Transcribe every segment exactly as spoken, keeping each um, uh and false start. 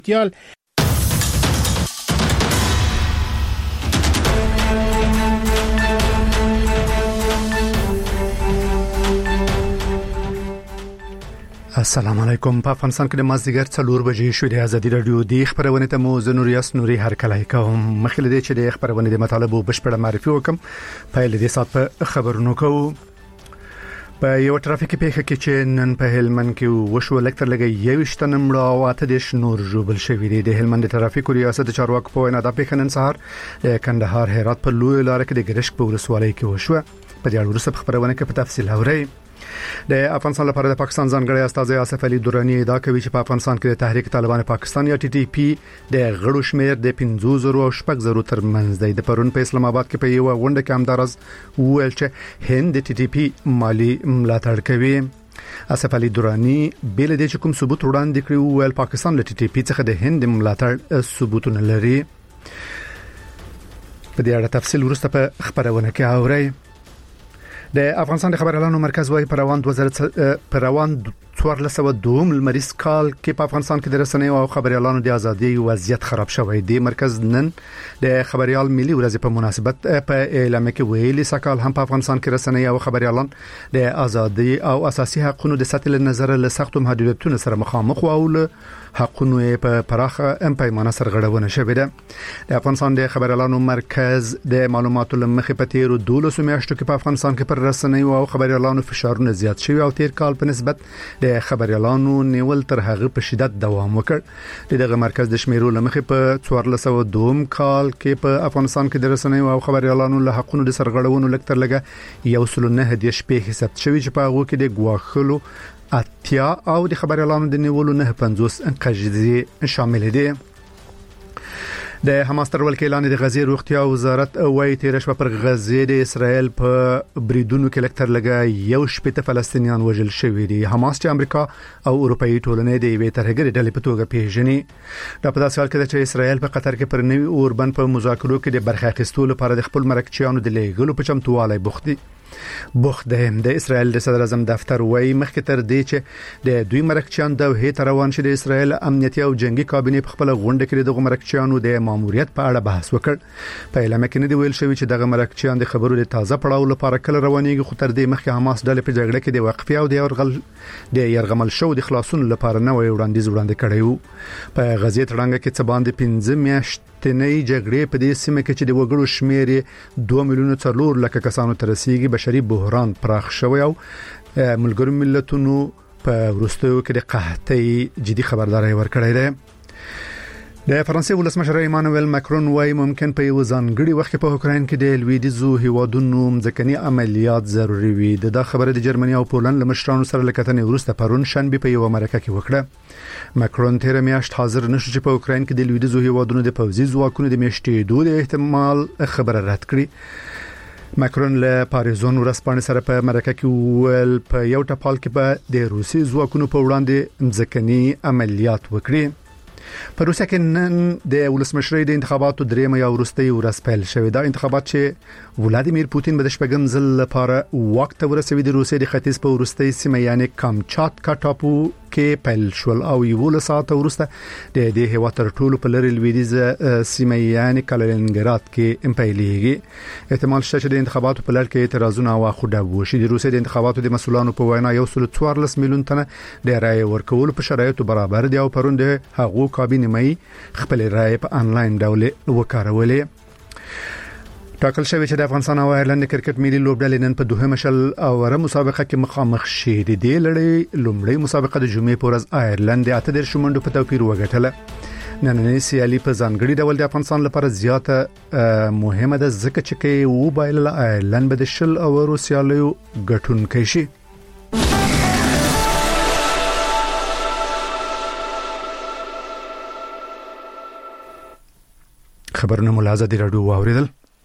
تیال السلام علیکم. په افغانستان کې د مازدیګر څلور بجې شوې د ازادي رادیو د خبرونه ته مو زنوریاس نوري هر کله کوم مخکې دې چې د خبرونه د مطالبه بشپړه معرفي وکم. په لدې سات په خبرونو کوو. په یو ټرافیکي پیښه کې چې نن په هلمند کې وشو لکتر لګي یو شتنم لا واته د شنور جوبل شوې دي. د هلمند ټرافیکو ریاست چارواکو په وینا د پیښه نن سهار د کندهار هرات په لوی لار کې د ګرشک په ولسوالۍ کې وشو. په دې اړه ورسره خبرونه کې په تفصیل اورئ. د افغانستان لپاره د پاکستان ځانګړی استازی آصف علي دوراني ادعا کوي چې په افغانستان کې د تحریک طالبان پاکستان یا ټي ټي پی د غړو شمیر د پنځه زره او شپږ زره ترمنځ دی. د پرون په اسلام آباد کې په یو غونډه کې همدارز ویل چې هند د ټي ټي پی مالی ملاتړ کوي. آصف علي دوراني بل د کوم ثبوت وړاندې کړی ویل پاکستان له ټي ټي پی څخه د هند ملاتړ ثبوتونه لري. په دې اړه تفصیل ورسته په خبرونه کې اورئ. د افغانستان د خبر اعلانو مرکز وايي پروان دوه زره پروان څوارلس سوه دوه مریض کال کې په افغانستان کې د رسنیو او خبر اعلانو د ازادي وضعیت خراب شوی دی. مرکز نن د خبريال ملي ورځ په مناسبت په اعلان کې ویلي سکهال هم په افغانستان کې رسنیو او خبر اعلان د ازادي او اساسي حقوقو د ساتل نظر له سختو محدودیتونو سره مخامخ او له حقوقو په پراخه ام پیمانه سرغړونه شوې ده. د افغانستان د خبر اعلانو مرکز د معلوماتو لمخې په تیر دولسو میاشتو کې په افغانستان کې پر رسنیو او خبر اعلانو فشارونه زیات شوی او تیر کال په نسبت د خبر اعلانو نیول تر هغه په شدت دوام وکړ. دغه مرکز د شمیرو لمخې په څوارلس سوه دوه کال کې په افغانستان کې د رسنیو او خبر اعلانو له حقوقو د سرغړونو لکتر لګه یو سل نه د شپې حساب شوی چې په هغه کې د ګواخلو اتیا او د خبر اعلانو د نیولو نه پنځوس انقاضي شامل دي. د حماس تر ولکې اعلان د غزې روغتیا وزارت وايي تیر شپه پر غزې د اسرائیل په بریدونو کې لکتر لګا یو شپته فلسطینیان وژل شوی دي. حماس چې امریکا او اروپאי ټولنې د یوې ترهګرې ډلې په توګه پیژني. دا په داسې حال کې چې اسرائیل په قطر کې پر نوي اوربند په مذاکرو کې د برخه اخیستلو لپاره د خپل مرکچیانو د لېږلو په چمتووالي بوخت دي. بوخت ده د اسرائیل د صدر اعظم دفتر وايي مخکې تر دې چې د دوی مرکچیان د هیت روان شي د اسرائیل امنیتي او جنگي کابینه په خپل غونډه کې د مرکچیانو د ماموریت په اړه بحث وکړ. په اعلان کې نه دی ویل شوی چې دغه مرکچیان د خبرو د تازه پړاو لپاره کله روانيږي خو تر دې مخکې حماس ډلې په جګړه کې د وقفې او د يرغل د يرغمل شو د خلاصون لپاره نه وي وړاندیز وړاندې کړیو. په غزې تړانګه کې څه باندې پنځه میاشتې تنې جګړې په دې سیمه کې چې د وګړو شمیر دوه میلیونه څلور لکه کسانو ته رسیدي بشري بحران پراخ شوی او ملګرو ملتونو په وروستیو کې د قحطۍ جدي خبرداري ورکړې ده. د فرانسې ولسمشر ایمانوئل ماکرون وايي ممکن په یو ځانګړي وخت په اوکرين کې د لویدیزو هیوادونو ځکني عملیات ضروري وي. د خبره د جرمني او پولند لمشرانو سره لکتنې ورسته پرون شنبه په یو مرکه کې وکړه. ماکرون تیر میاشت حاضر نشو چې په اوکرين کې د لویدیزو هیوادونو د پوځي ځواکونو د میشتې دوه احتمال خبره رد کړي. ماکرون له پاریزون ورسپانې سره په مرکه کې ول په یو ټاپال کې په د روسي ځواکونو په وړاندې ځکني عملیات وکړي. په روسیا کې نن د ولسمشرۍ د انتخاباتو درېمه یا وروستۍ ورځ پیل شوې ده. انتخابات چې ولادیمیر پوتین به د شپږم ځل لپاره وخت ورسوي د روسیې د ختیځ په وروستۍ سیمه یعنی کامچاتکا ټاپو کې پیل شول او یو ساعت وروسته د دې هوا تر ټولو په لری لویدیځ سیمه یعنی کالینینګراد کې امپایلیږي. احتمال شته چې د انتخاباتو په لړ کې اعتراضونه او خوډه وشي. د روسیې د انتخاباتو د مسولانو په وینا یو سل څوارلس میلیون تنه د رای ورکول په شرایطو برابر دي او پروند هغه کابینه مې خپل رای په انلاین ډول وکړولې. ټاکل شوی چې د افغانستان او ایرلند کرکټ ملي لوبډلې نن په دوهمه شل اوره مسابقه کې مخامخ شي. د دې لړۍ لومړی مسابقه د جمعې په ورځ ایرلند د اته دیرش منډو په توپیر وګټله. نننۍ سیالي په ځانګړي ډول د افغانستان لپاره زیاته مهمه ده ځکه چې کې و بایل ایرلند به د شل اوورو سیالیو ګټونکي شي. خبرونه ملاحظه دی رادیو واوریدل.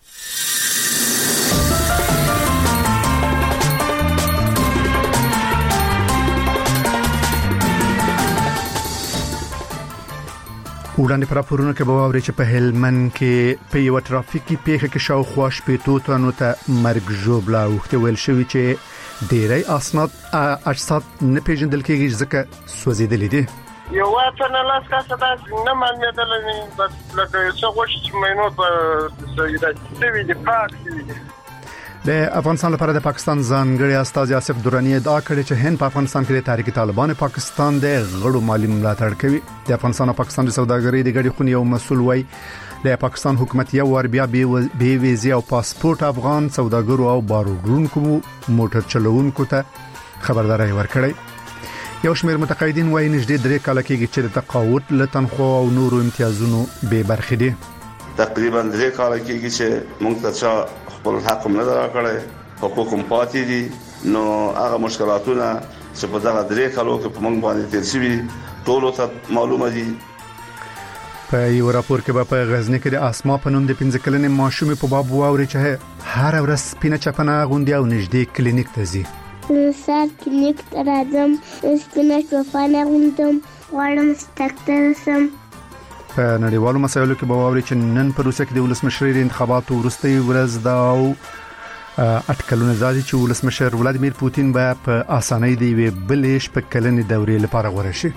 وړاندې پر راپورونه کې به واوري چې په هلمند کې په یو ټرافیکي پیښه کې شاوخوا شپږ تنو ته مرګ ژوبلا وخت ویل شوی چې ډیری اسناد اجساد نه پیژندل کېږي ځکه سوځیدل دي. یو واته نه لاس کاسه دا نه معلومېدل نه بس لکه څه غوښتي چې مینو په سیدا سوي دي پاک سوي دي. د افغانستان لپاره د پاکستان ځانګړي استاذ آصف درانی ادعا کړې چې هند په افغانستان کې د تحریک طالبان پاکستان د غړو مالی ملاتړ کوي. د افغانستان او پاکستان د سوداګرۍ د غړي خونې یو مسول وای د پاکستان حکومت یو ور بیا بي ویزا او پاسپورت افغان سوداګرو او بارودونکو موټر چلوونکو ته خبرداري ورکړې. یو شمېر متقاعدین وایي نږدې درې کال کېږي چې د تقاعد له تنخوا او نورو امتیازونو به برخې دي. تقریبا درې کال کېږي چې موږ ته خپل حق هم نه راکړی، حقوق هم پاتې دي. نو هغه مشکلاتونه چې په دغه درې کالو کې په موږ باندې تیر شوي ټول ته معلومه دي. په یو راپور کې په غزنی کې د اسما په نوم د پنځه کلنې ماشومې په باب واوري چې هر ورځ سپینه چپنه غونډي او نږدې کلینیک ته ځي. سر کلینیک ته راځم، سپینه چپنه غوندم، غواړم ډاکټر شم. په نړیوالو مسایلو کې به واوري چې نن په روسیه کې د ولسمشرۍ د انتخاباتو وروستۍ ورځ ده او اټکلونه دي چې ولسمشر ولادیمیر پوتین به په اسانۍ د یوې بلې شپږکلنې دورې لپاره غوړه شي.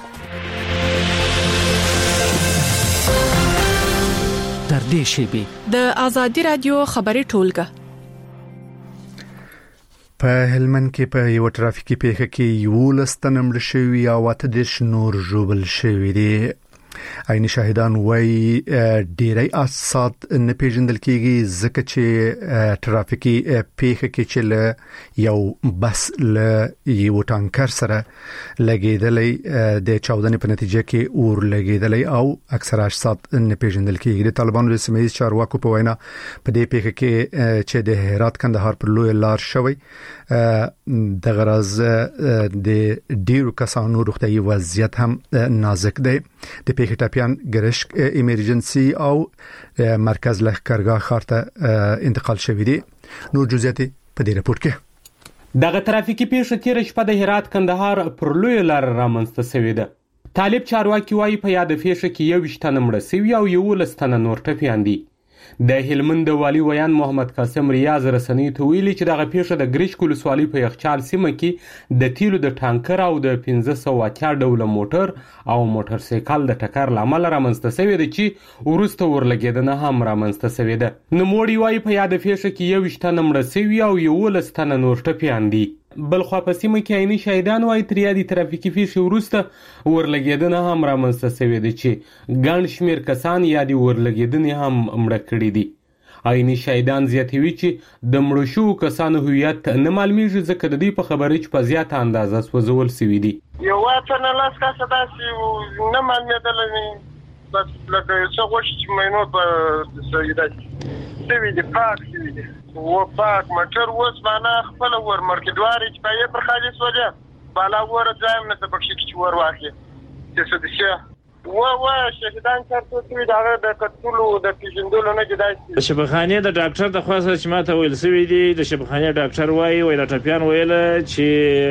تر دې شیبې د آزادي رادیو خبري ټولګه په هلمند کې په یو ټرافیکي پیښه کې یو لستن مړ شوی او اته د شنور جوبل شوی دی. عیني شاهدان وایي ډیری اسات نه پیژندل کېږي ځکه چې ټرافیکي پیښه کې چې یو بس له یو ټانکر سره لګیدلې د چاودنې په نتیجه کې اور لګیدلې او اکثره اسات نه پیژندل کېږي. د طالبانو د سیمې چارواکو په وینا په دې پیښه کې چې د هرات کندهار پر لوی لار شوی د غرض د ډیرو کسانو روغتیايي وضعیت هم نازک دی. د پیښې ټاپیان ګرشک ایمرجنسي او مرکز لښکرګاه ښار ته انتقال شوی دی. نور جزئیات په دې راپور کې. دغه ټرافیکي پیښه تیر شپه د هرات کندهار پر لوی لار رامنځته شوې ده. طالب چارواکي وایي په یاد پیښه کې یو وشتنه مړه شوی او یو لستنه نور ټپیان دي. د هلمند والی ویان محمد قاسم ریاض رسنۍ ته ویلي چې دغه پیښه د ګریشک ولسوالۍ په یخچال سیمه کې د تیلو د ټانکر او د پنځه سوه اتیا ډوله موټر او موټر سایکل د ټکر لامل رامنځته شوې ده چې وروسته ورلګېدنه هم رامنځته شوې ده. نوموړي وایي په یاد پیښه کې یو وشتنه مړه شوي او یولس تنه نور ټپیان دي. بلخوا په سیمه کې عیني شاهدان وایي تر یادې ترافیکي پیښې وروسته ورلګېدنه هم رامنځته شوې ده چې ګڼ شمېر کسان یادې ورلګېدنې هم مړه کړي دي. عیني شاهدان زیاتوي چې د مړو شوو کسانو هویت نه معلومیږي ځکه د دوی په خبره چې په زیاته اندازه سوځول شوي دي. یو واته نه لاس کاسه داسې نه معلومېدل بس لکه څه غوښتي چې مینو په سیدا سوي دي پاک سوي دي و پاک موټر اوس باندې خپل ور مرکډواري چې په یې پر خالص وځه بالا ور ځایم نه تبخشي چې ور واخلي چې څه دي و و شهیدان چرته دوی دغه د قتلو د پیژندلو نه جدای د شبخانه د ډاکټر د خاصه چې ماته ویل سوي دي د شبخانه ډاکټر وایي وای د ټپیان ویل چې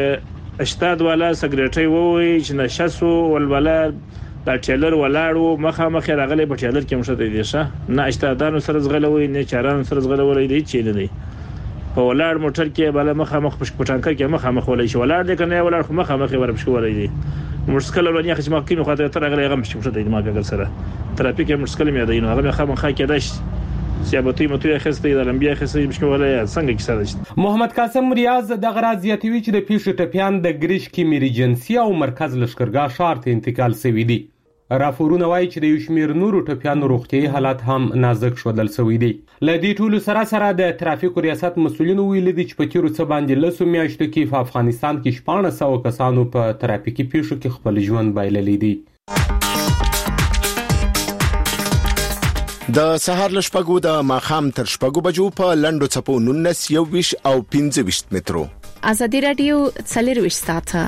اشتاد والا سګریټي وای چې نشسو ولولا دا ټیلر ولاړو مخه مخه راغلي په ټیلر کې مشته دي ښه نه اشتادانو سره زغلوي نه چارانو سره زغلوي دي چې نه دي په ولاړ موټر کې بل مخه مخ په ټانکر کې مخه مخ ولای شي ولاړ دي کنه ولاړ مخه مخه ورب شي ولای دي مشکل ولني خص ما کې خاطر تر غلې غم شي مشته دي ما ګر سره ترافیک مشکل مې دی نو هغه مخه مخه کې داش سیابتي متوي خسته د لمبیا خسته مشکل ولای څنګه کې سره محمد قاسم ریاض د غراز یاتوي چې د پیښې ټپیان د ګریشک ایمرجنسي او مرکز لښکرګاه ښار ته انتقال شوی دي. راپورونه وایي چې د یو شمېر نورو ټپیانو روغتیايي حالات هم نازک ښودل شوي دي. له دې ټولو سره سره د ترافیکو ریاست مسؤلینو ویلي دي چې په تیرو څه باندې لسو میاشتو کې په افغانستان کې شپاړس سوه کسانو په ترافیکي پیښو کې خپل ژوند بایللی دی. د سهار له شپږو د ماښام تر شپږو بجو په لنډو څپو نولس یو ویشت او پنځه ویشت مترو. آزادي رادیو څلرویشت ساعته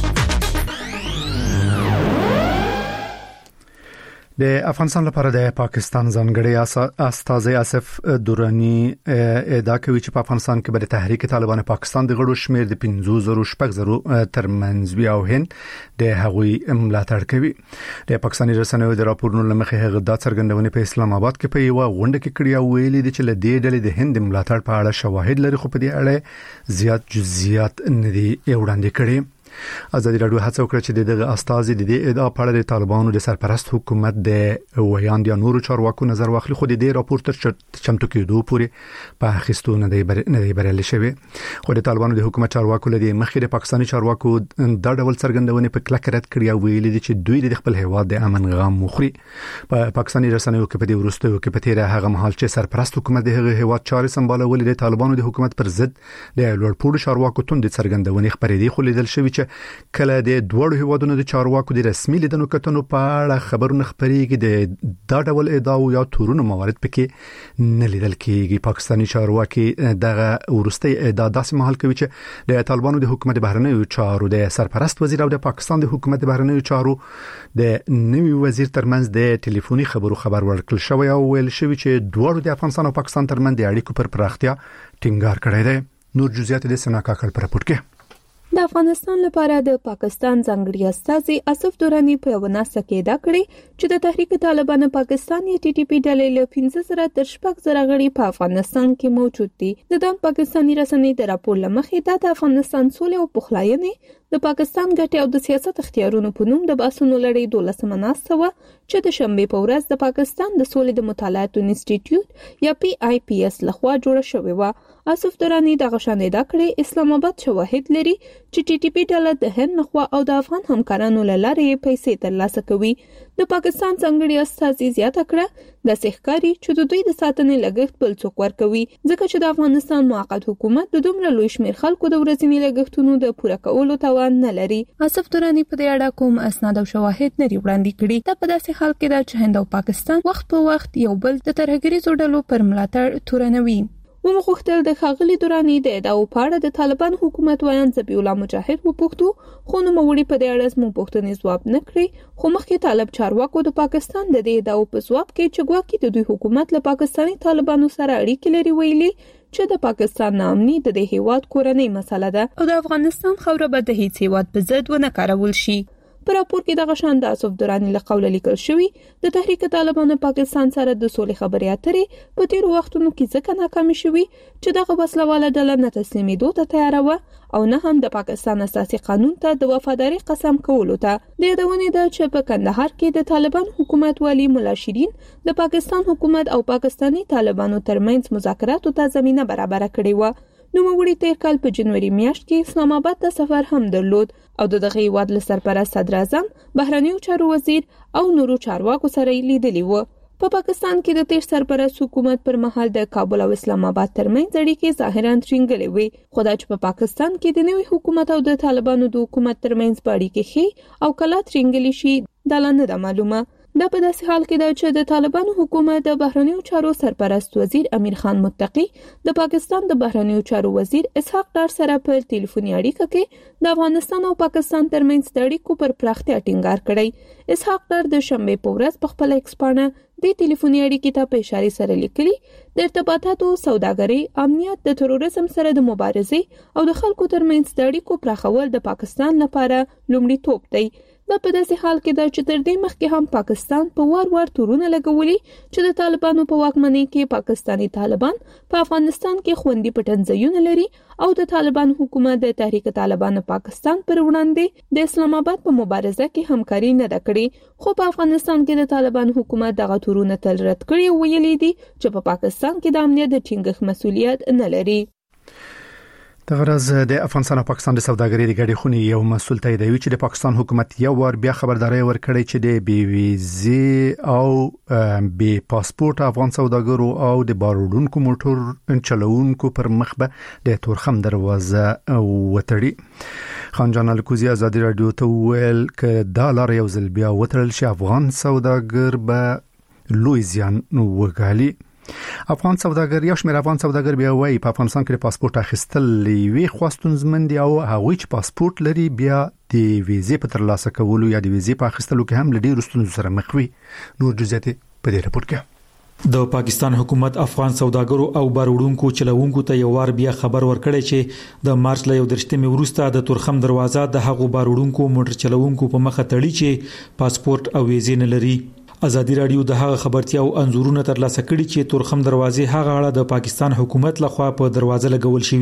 د افغانستان لپاره د پاکستان ځانګړي استاذ آصف درانی ادعا کوي چې په افغانستان کې به د تحریک طالبان پاکستان د غړو شمېر د پنځه زره شپږ زره ترمنځ وي او هند د هغوی ملاتړ کوي. د پاکستاني رسنیو د راپورونو لمخې هغه د څرګندونې په اسلام آباد کې په یو غونډه کې کړی او ویلي دي چې له دې ډلې د هند ملاتړ په اړه شواهد لري خو په دې اړه زیات جزئیات نه دي وړاندې کړي. ازادي راډیو هڅه وکړه چې دغه استازي د دې ادعا په اړه د طالبانو د سرپرست حکومت د ویاند یا نورو چارواکو نظر واخلي، خو د دې راپور تر چمتو کېدو پورې په اخیستو نه دی نه دی بریالي شوی. خو د طالبانو د حکومت چارواکو لدی مخکې د پاکستاني چارواکو دا ډول څرګندونه په کلک رد کړی او ویلي دي چې دوی د خپل هیواد د امن غم مخري. په پاکستاني رسنیو کې په دې ورستو کې په تیر هغه مهال چې سرپرست حکومت د هغه هیواد چارې سمبالول د طالبانو د حکومت پر ضد د لوړپوړو چارواکو توند څرګندونه خبرې دي، خو لیدل شوی چې کله د دوړو هیوادونو د چارواکو د رسمي لیدنو کتنو په اړه خبرونه خبرېږي د دا ډول ادعا یا تورونو موارد پکې نه لیدل کېږي. پاکستاني چارواکي دغه ورستي ادعا داسې محل کوي چې د طالبانو د حکومت بهرنیو چارو د سرپرست وزیر او د پاکستان د حکومت بهرنیو چارو د نوي وزیر ترمنځ د ټلیفوني خبرو خبر ورکړل شوی او ویل شوی چې دوړو د افغانستان او پاکستان ترمنځ د اړیکو پر پراختیا ټینګار کړی دی. نور جزئیات د سنا کاکل پر راپور کې. د افغانستان لپاره د پاکستان ځانګړي استازي اسف دوراني په یو ناسه کې دا کړی چې د تحریک طالبان پاکستان یا ټي ټي پی ډلې له پنځه زره تر شپږ زره غړي په افغانستان کې موجود دي. د دام پاکستاني رسنۍ د راپور لمخې دا د افغانستان سولې او پخلاینې د پاکستان ګټې او د سیاست اختیارونو په نوم د باسونو لړۍ دولسمه ناسه و چې د شنبې په ورځ د پاکستان د سولې د مطالعاتو انسټیټیوټ یا پی آی پی اس لخوا جوړه شوې و. اسف دوراني د غشانې دا کړې اسلام آباد شواهد لري چې ټي ټي پی ډله د هند لخوا او د افغان همکارانو لاره پیسې ترلاسه کوي. د پاکستان څنګهړي استازي زیاته کړه د سحکاري چې د دوی د ساتنې لګښت بل څوک ورکوي، ځکه چې د افغانستان موقت حکومت د دومره لوی شمېر خلکو د ورځني لګښتونو د پوره کولو توان نه لري. اسف دوراني په دې اړه کوم اسناد او شواهد نه وړاندې کړي. دا په داسې حال کې ده چې هند او پاکستان وخت په وخت یو بل د ترهګریزو ډلو پر ملاتړ تورنوي. ومو خوختل د خاغلی دوراني د ادعاو پاړه د طالبان حکومت وایان ذبیح الله مجاهد و پښتو خو نو موري په دې اړه مو پښتنې جواب نه کړی، خو مخکې طالب چارواکو د پاکستان د دې ادعاو په جواب کې چې ګواکې د دوی حکومت له پاکستاني طالبانو سره اړیکې لري ویلي چې د پاکستان نامني د دې هیواد کورنۍ مسله ده او د افغانستان خوره به د هیڅ هیواد په ضد ونه کارول شي. په راپور کې د غشان د اسف دوراني له قوله لیکل شوی د تحریک طالبان پاکستان سره د سولې خبرې اترې په تیر وختونو کې ځکه ناکامه شوی چې دغه وسلواله ډله نه تسلیمېدو ته تیار و او نه هم د پاکستان اساسي قانون ته د وفاداری قسم کولو ته. د یادونې ده چې په کندهار کې د طالبان حکومت والی مولا شیرین د پاکستان حکومت او پاکستانی طالبانو ترمنځ مذاکراتو ته زمينه برابر کړې و. نو مغوړي تیر کال په جنوري میاشت کې اسلام آباد ته سفر هم درلود او د دغه هیواد له سرپرست صدر اعظم بهرنیو چارو وزیر او نورو چارواکو سره لیدلی و. په پاکستان کې د تیر سرپرست حکومت پر مهال د کابل او اسلام آباد ترمنځ اړیکې ظاهرا ترنګلې وي، خو دا چې په پاکستان کې د نوي حکومت او د طالبانو د حکومت ترمنځ په اړیکې ښه او کله ترنګلې شي دا نه ده معلومه. دا په داسې حال کې ده چې د طالبانو حکومت د بهرنیو چارو سرپرست وزیر امیر خان متقی د پاکستان د بهرنیو چارو وزیر اسحاق ډار سره په ټلیفوني اړیکه کې د افغانستان او پاکستان ترمنځ د اړیکو پر پراختیا ټینګار کړی. اسحاق ډار د شنبې په ورځ په خپل ایکس باندې د ټلیفوني اړیکې ته په اشاره سره لیکلي د ارتباطاتو، سوداګرۍ، امنیت، د تروریزم سره د مبارزې او د خلکو ترمنځ د اړیکو پراخول د پاکستان لپاره لومړیتوب دی. دا په داسې حال کې ده چې تر دې مخکې هم پاکستان په وار وار تورونه لګولي چې د طالبانو په واکمنۍ کې پاکستانی طالبان په افغانستان کې خوندي پټنځایونه لري او د طالبان حکومت د تحریک طالبان پاکستان پر وړاندې د اسلام آباد په مبارزه کې همکاري نه ده کړې، خو په افغانستان کې د طالبان حکومت دغه تورونه تل رد کړي او ویلي دي چې په پاکستان کې د امنیت د ټینګښت مسؤلیت نه لري. د غرض د افغانستان او پاکستان د سوداګرۍ د ګډې خونې یو مسول تاییدوي چې د پاکستان حکومت یو ور بیا خبرداري ورکړي چې د بي ویزې او بي پاسپورت افغان سوداګرو او د بارودونکو موټر چلوونکو پر مخ به د تورخم دروازه وتړي. خان جان الکوزی ازادي رادیو ته ویل ک دا لار یو ځل بیا وتړل شي افغان سوداګر به لوی زیان وګالي. افغان سوداګر یا شمېر افغان سوداګر بیا وایي په افغانستان کې پاسپورت اخیستل وی خواستونزمند او هغوی چې پاسپورت لري بیا د ویزې په ترلاسه کولو یا د ویزې په اخیستلو کې هم لډیر ستونزو سره مخ وي. نور جزئیات په دې راپور کې. د پاکستان حکومت افغان سوداګرو او باروړونکو چلوونکو ته یو وار بیا خبر ورکړی چې د مارچ له یو درشتمې وروسته د تورخم دروازه د هغو باروړونکو موټر چلوونکو په مخه تړي چې پاسپورت او ویزې نه لري. ازادي رادیو د هغه خبرتیا او انزورونه ترلاسه کړي چې تورخم دروازې هغه اړه د پاکستان حکومت لخوا په دروازه لګول شوی.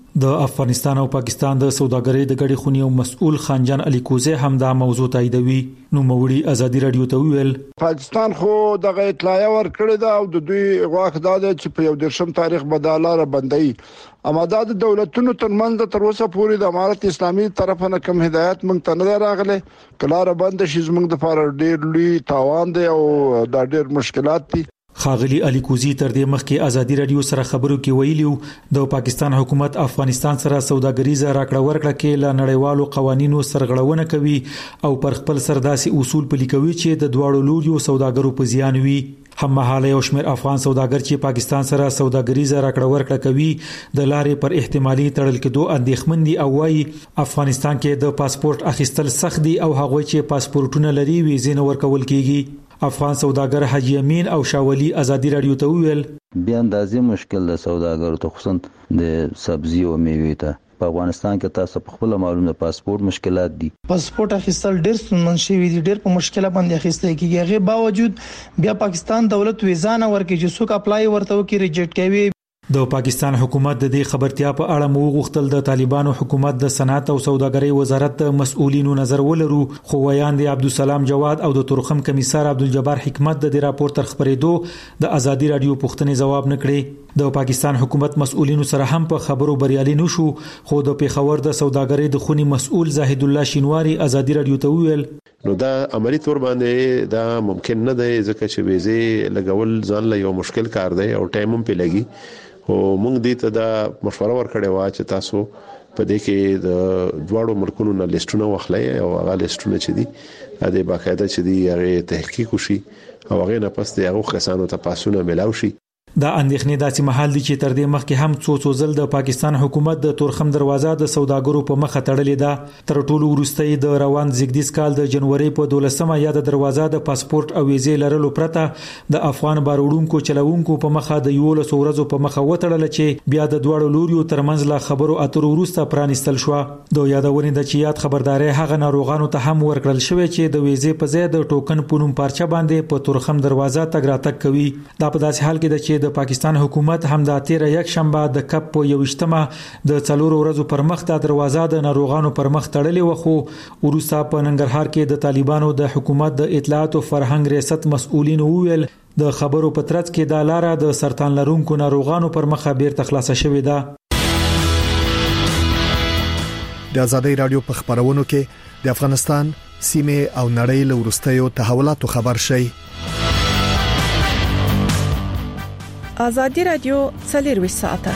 د افغانستان او پاکستان د سوداګرۍ د غړي خونی او مسؤل خانجان علي کوزه هم دا موضوع تاییدوي. نو موړي ازادي رادیو ته ویل پاکستان خو دغه اطلاعیه ورکړه دا او د دوی غواخ دا چې په یو درشم تاریخ بداله بندي اما دا د دولتونو ترمنځ تر اوسه پورې د امارت اسلامي طرفه نه کوم هدایت مونږ ته نه راغله. کلاره بند شي زمونږ د فار ډیر لوی تاوان دی او دا ډیر مشکلات دي. خاغلی علي کوزي تر دې مخکې ازادي رادیو سره خبرو کې ویلیو د پاکستان حکومت افغانستان سره سوداګریزه راکړه ورکړه کې له نړیوالو قوانینو سرغړونه کوي او پر خپل سرداسي اصول پلي کوي چې د دواړو لوريو سوداګرو په زیان وي. هم مهاله یو شمېر افغان سوداګر چې پاکستان سره سوداګریزه راکړه ورکړه کوي د لارې پر احتمالي تړل کېدو اندېښمن دي او وايي افغانستان کې د پاسپورت اخیستل سخت دي او هغوی چې پاسپورتونه لري ویزې نه ورکول کیږي. افغان سوداګر حاجی امین او شاولی ازادي رادیو ته ویل بیا اندازې مشکل د سوداګرو ته خصوصا د سبزی او میوې ته په افغانستان کې تاسو په خپل معلومه پاسپورت مشکلات دي. پاسپورت اخیستل ډېر ستونزمن شوی دي، ډېر په مشکله باندې اخیستل کیږي. هغه باوجود بیا پاکستان دولت ویزا نه ورکړي چې څوک اپلای ورته وکړي ریجیکټ کوي. د پاکستان حکومت د دې خبرتیا په اړه مو غوښتل د طالبانو حکومت د صنعت او سوداګرۍ وزارت مسؤلینو نظر ولرو، خو ویاند عبدالسلام جواد او د تورخم کمیسار عبدالجبار حکمت د دې راپور تر خبرېدو د ازادي رادیو پوښتنې جواب نکړي. د پاکستان حکومت مسؤلینو سره هم په خبرو بریالي نشو، خو د پیښور د سوداګرۍ د خونی مسؤل زاهد الله شینواری ازادي رادیو ته ویل نو دا عملی تور باندې دا ممکن نه دی ځکه چې ویزه لګول ځان له یو مشکل کار دی او ټایم هم په لګي. او موږ دې ته دا مشوره ورکړې و چې تاسو په دې کې د دواړو ملکونو نه لیستونه واخلئ او هغه لیستونه چې دي د باقاعده چې دي هغه تحقیق وشي او هغه نه پس د هغه کسانو ته پاسونه ملاوي شي. دا اندېښنې داسې محل دي چې تر دې مخکې هم څو څو ځل د پاکستان حکومت د تورخم دروازه د سوداګرو په مخه تړلې ده. تر ټولو وروستۍ د روان زیږدیز کال د جنوري په دولسمه یا د دروازه د پاسپورت او ویزې لرلو پرته د افغان باروړونکو چلوونکو په مخه د یولس ورځو په مخه وتړل چې بیا د دواړو لوريو ترمنځ لا خبرو اترو وروسته پرانیستل شو. د یادونې د چې یاد خبرداري هغه ناروغانو ته هم ورکړل شوې چې د ویزې په ځای د ټوکن پونم پارچه باندې په تورخم دروازه تګ راتګ کوي. دا په داسې حال کې ده چې د پاکستان حکومت هم د تیر یک شنبه د کپ په یوشتمه د څلورو ورځو پر مخ د دروازه د ناروغانو پر مخ تړلې و، خو وروسته په ننګرهار کې د طالبانو د حکومت د اطلاعات او فرهنګ ریاست مسؤلین وویل د خبرو په ترڅ کې د لاره د سرطان لرونکو ناروغانو پر مخ بیرته خلاصه شوې ده. د ازادي رادیو په خبرونو کې د افغانستان سیمه او نړۍ له ورستیو تحولاتو خبر شي. ازادي رادیو څلروي ساعته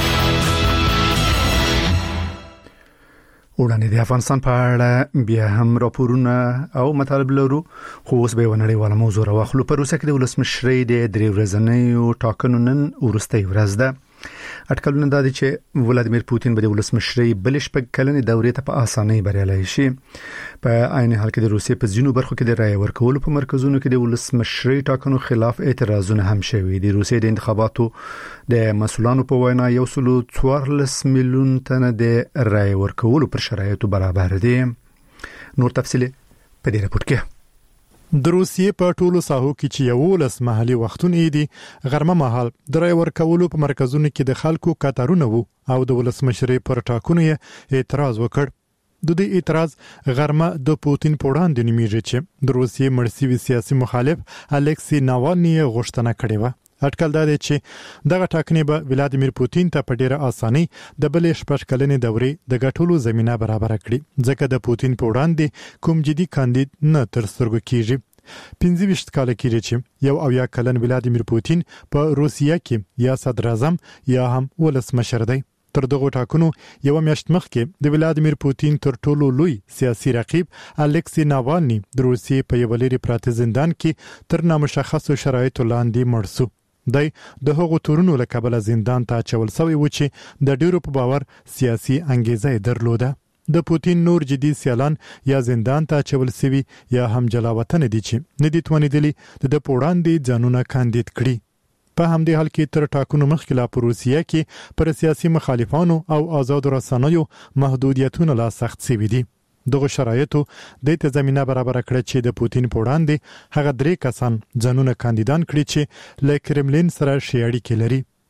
وړاندې د افغانستان په اړه بیا هم راپورونه او مطالب لرو، خو اوس به ونړیواله موضوع راوخلو. په روسیه کې د ولسمشرۍ د درې ورځنیو ټاکنو نن وروستۍ ورځ ده. اټکلونه دا دي چې ولادیمیر پوتین به د ولسمشرۍ بل شپږ کلنې دورې ته په اسانۍ بریالي شي. په عین حال کې د روسیې په ځینو برخو کې د رای ورکولو په مرکزونو کې د ولسمشرۍ ټاکنو خلاف اعتراضونه هم شوي دي. روسیې د انتخاباتو د مسؤلانو په وینا یو سل څوارلس میلیون تنه د رای ورکولو پر شرایطو برابر دي. نور تفصیل په دې راپور کې. د روسیې په ټولو ساحو کې چې یو لس محلي وختونه دي غرمه مهال د رای ورکولو په مرکزونو کې د خلکو کتارونه وو او د ولسمشرۍ پر ټاکنو یې اعتراض وکړ. د دې اعتراض غرمه د پوتین په وړاندې نیمېږي چې د روسیې مړسیوي سیاسي مخالف الکسی ناوالني غوښتنه کړې و. اټکل دا دی چې دغه ټاکنې به ولادیمیر پوتین ته په ډیره اسانۍ د بلې شپږ کلنې دورې د ګټلو زمينه برابر کړي، ځکه د پوتین په وړاندې کوم جدي کاندید نه تر سترګو کیږي. پنځه ویشت کال کېږي چې یو اویا کلن ولادیمیر پوتین په روسیه کې یا صدر اعظم یا هم ولسمشر دی. تر دغه ټاکنو یو میاشت مخکې د ولادیمیر پوتین تر ټولو لوی سیاسي رقیب الکسی ناوالني د روسیې په یو لري پراته زندان کې تر نامشخصو شرایطو لاندې مړ شو. دی د هغو تورونو له کبله زندان ته اچول شوی و چې د ډیرو په باور سیاسي انګیزه درلوده. د پوتین نور جدي سیالان یا زندان ته اچول شوی یا هم جلاوطن دي چې نه دي توانیدلی د پوړاندې ځانونه کاندید کړي. په همدې حال کې تر ټاکنو مخکې لا په روسیه کې پر سیاسي مخالفانو او آزاد رسنیو محدودیتونه لا سخت شوي دي. دغه شرایطو د ته زمينه برابر کړې چې د پوتین په وړاندې هغه درې کسان ځانونه کاندیدان کړي چې له کرملین سره شي اړیکې لري.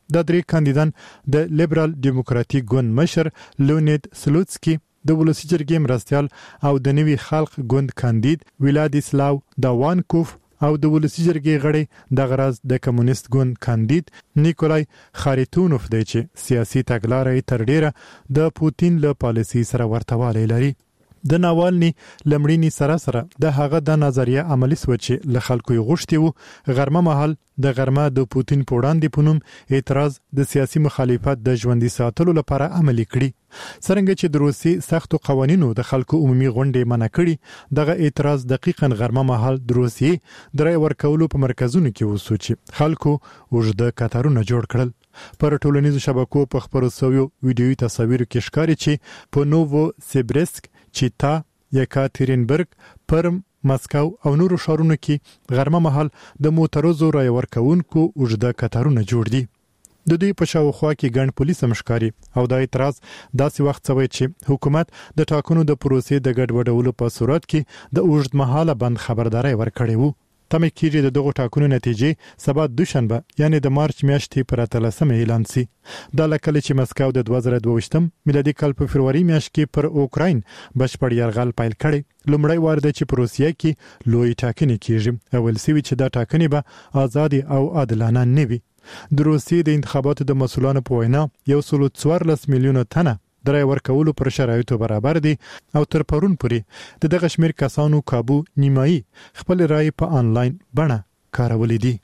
د درې کاندیدان د لیبرال ډیموکراټیک ګوند مشر لونید سلوتسکی، د ولسی جرګې مرستيال او د نوي خلق ګوند کاندید ویلادیسلاو داوانکوف او د ولسی جرګې غړي د غراز د کمونیست ګوند کاندید نیکولای خاریتونوف دی چې سیاسي تګلارې تر ډیره د پوتین له پالیسي سره ورتوالی لري. د ناوالني لمړینی سره سره د هغه د نظریه عملی سوچ له خلکو غوښتي وو غرمه محل د غرمه د پوتین په وړاندې پونم اعتراض د سیاسي مخالفت د ژوندۍ ساتلو لپاره عملی کړي. څنګه چې د روسي سختو قوانینو د خلکو عمومي غونډې منع کړي، دغه اعتراض دقیقاً غرمه محل د روسي درې ورکولو په مرکزونو کې وسوچي خلکو وجده کاتارونه جوړ کړل. پر ټولنیزو شبکو په خبرو سویو ویډیوي تصاویرو کې ښکاري چې په نوو سیبرسک، چیتا، یکاترینبرګ، پرم، مسکو او نورو ښارونو کې غرمه محل د موټرو رای ورکوونکو وجده کاتارونه جوړ دي. د دوی په شاوخوا کې ګڼ پولیس هم ښکاري او دا اعتراض داسې وخت سوی چې حکومت د ټاکنو د پروسې د ګډوډولو په صورت کې د اوږد مهاله بند خبرداري ورکړې وو. تمه کیږي د دغه ټاکنو نتیجې سبا دوشنبه یعنی د مارچ میاشتې پر اتلسمه اعلان شي. دا لکه چې مسکو د دوه زره دوه ویشتم میلادي کال په فروری میاشت کې پر اوکراین بشپړ یرغل پیل کړي. لومړی وار د چې په روسیه کې لوی ټاکنې کیږي او ولسی چې دا ټاکنې به آزاد او عادلانه نه وي. د روسیې د انتخاباتو د مسؤلانو په وینا یو سل څوارلس میلیونه تنه درای ورکولو پر شرایطو برابر دي او تر پرون پورې د دغه شمیر کسانو کابو نیمایي خپل رای په آنلاین بڼه کارولې دي.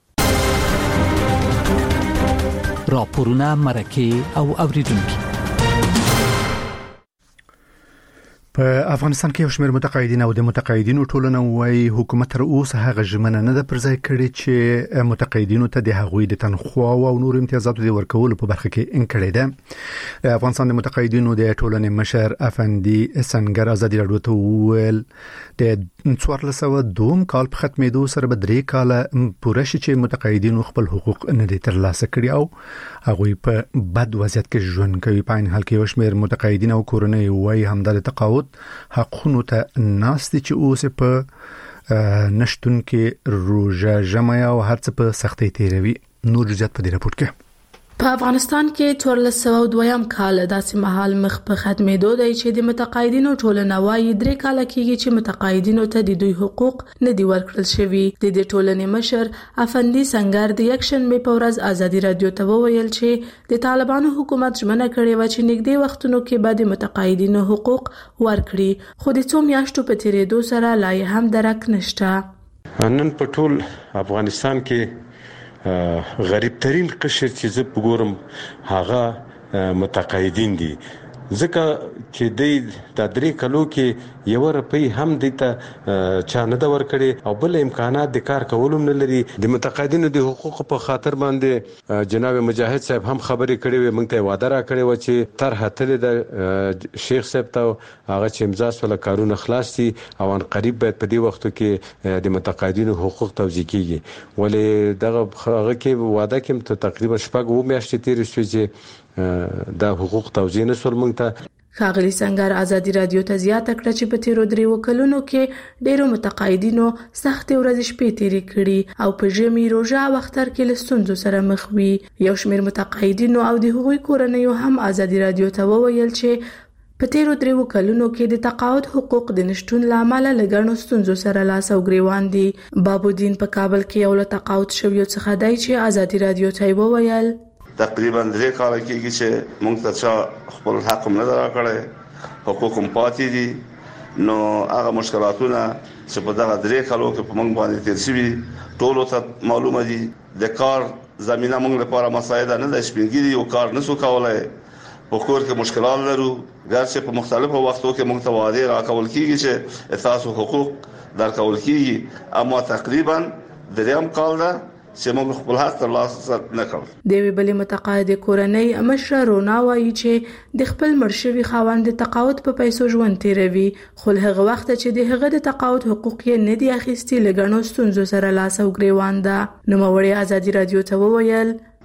راپورونه، مرکه او اوریدونکو. په افغانستان کې یو شمېر متقاعدین او د متقاعدینو ټولنه وايي حکومت تر اوسه هغه ژمنه نه ده پرځای کړې چې متقاعدینو ته د هغوی د تنخوا او نور امتیازاتو د ورکولو په برخه کې انکړې ده. د افغانستان د متقاعدینو د ټولنې مشر افندي سنگر ازادي راډیو ته ویل د څوارلس سوه دوه کال په ختمېدو سره به درې کاله پوره شي چې متقاعدینو خپل حقوق نه دي ترلاسه کړي او هغوی په بد وضعیت کې ژوند کوي. په عین حال کې یو شمېر متقاعدین او کورنۍ وايي همدا د تقاعد حقونو ته ناست چې اوس په نشتون کې روزه جمعه او هرڅه په سختۍ تیروي. نور جزئیات په دې راپور کې. په افغانستان کې څوارلس سوه دویم کال داسې مهال مخ په ختمېدو دی چې د متقاعدینو ټولنه وايي درې کاله کېږي چې متقاعدینو ته د دوی حقوق نه دي ورکړل شوي. د دې ټولنې مشر افندي سنگر د یکشنبې په ورځ ازادي راډیو ته وویل چې د طالبانو حکومت ژمنه کړې و چې نږدې وختونو کې به د متقاعدینو حقوق ورکړي، خو د څو میاشتو په تیریدو سره لا یې هم درک نشته. نن په ټول افغانستان کې غریب ترین قشر چې زه وګورم هغه متقاعدین دي، ځکه چې د درې کلو کې یو روپۍ هم دته چا نه دا ورکړي او بل امکانات د کار کولو نه لري. د متقاعدینو د حقوق په خاطر باندې جناب مجاهد صاحب هم خبرې کړې وي، موږ ته وعده را کړې و چې تر هتل د شیخ صاحب ته هغه چې امضا سول کارونه خلاص دي او ان قریب باید په دې وختو کې د متقاعدینو حقوق توزیع کیږي. ولې دغه هغه کې وعده کې تقریبا شپږ و میاشتې تیر شوې چې دا حقوق توزیع نه سول. موږ ته ښاغلي سنگر ازادي راډیو ته زیاته کړه چې په تیرو درې وکلونو کې ډیرو متقاعدینو سخت ورځې شپې تیرې کړي او په ژمي روژه او اختر کې له ستونزو سره مخ وي. یو شمېر متقاعدینو او د هغوی کورنیو هم ازادي راډیو ته وویل چې په تیرو درې وکلونو کې د تقاعد حقوق د نشټون له امله له ګڼو ستونزو سره لاس او ګریوان دي. بابودین په کابل کې یو له تقاعد شویو څخه دی چې ازادي راډیو ته وویل تقریبا درې کال کېږي چې موږ ته خپل حق هم نه راکړی، حقوق هم پاتې دي. نو هغه مشکلاتونه چې په دغه درې کالو کې په موږ باندې تیر شوي ټولو ته معلومه دي. د کار زمينه موږ لپاره مساعده نه ده، شپږګيري او کار نسو کولای، په کور کې مشکلات لرو. ګرچې په مختلفو وختو کې موږ ته وعده راکول کیږي چې تاسو حقوق درکول کیږي، اما تقریبا دریم کال ده چې موږ خپل حق ترلاسه نه کړ. د وی بلې متقاعد کورنۍ مشر رونا وایي چې د خپل مرشوي خاوند د تقاعد په پیسو ژوند تیروي، خو هغه وخت چې د هغه د تقاعد حقوق یې نه دي اخیستي لګڼو ستونزو سره لاس او ګریوان ده. نو موري ازادي راډیو ته وویل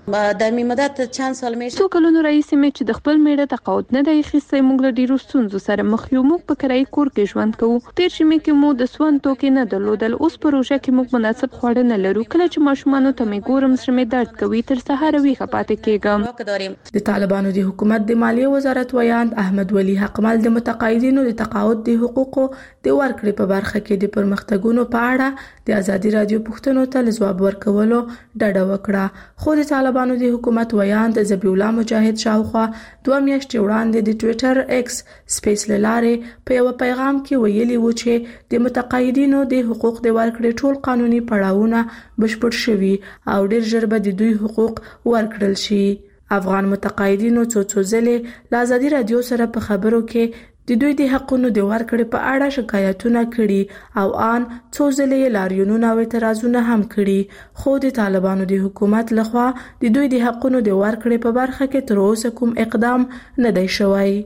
در میمدت چند سال میشه څو کلونو رئیس مې چې د خپل میړه تقاعد نه دی اخیستی، موږ له ډیرو ستونزو سره مخ یو. موږ په کرایي کور کې ژوند کوو. تیر شمې کې مو د سون توکي نه درلودل. اوس په روژه کې موږ مناسب خواړه نه لرو. کله چې ماشومانو ته مې ګورم زړه مې درد کوي. تر سهار ویښه پاتې کېږم. د طالبانو د حکومت د مالیې وزارت ویاند احمد ولی حقمل د متقاعدینو د تقاعد د حقوقو د ورکړې په برخه کې د پرمختګونو په اړه د ازادي رادیو پوښتنو ته ځواب ورکولو ډاډه وکړه. خو د طالبانو د حکومت ویاند ذبیح الله مجاهد شاوخوا دوه میاشتې وړاندې د ټوئیټر ایکس سپیس لاره په یو پیغام کې ویلي و چې د متقاعدینو د حقوق د ورکړې ټول قانوني پړاوونه بشپړ شوي او ډیر ژر به د دوی حقوق ورکړل شي. افغان متقاعدینو څو څو ځله له ازادي رادیو سره په خبرو کې د دوی د حقونو د ورکړې په اړه شکایتونه کړي او آن څو ځله لاریونونه او اعتراضونه هم کړي، خو د طالبانو د حکومت لخوا د دوی د حقونو د ورکړې په برخه کې تر اوسه کوم اقدام نه دی شوی.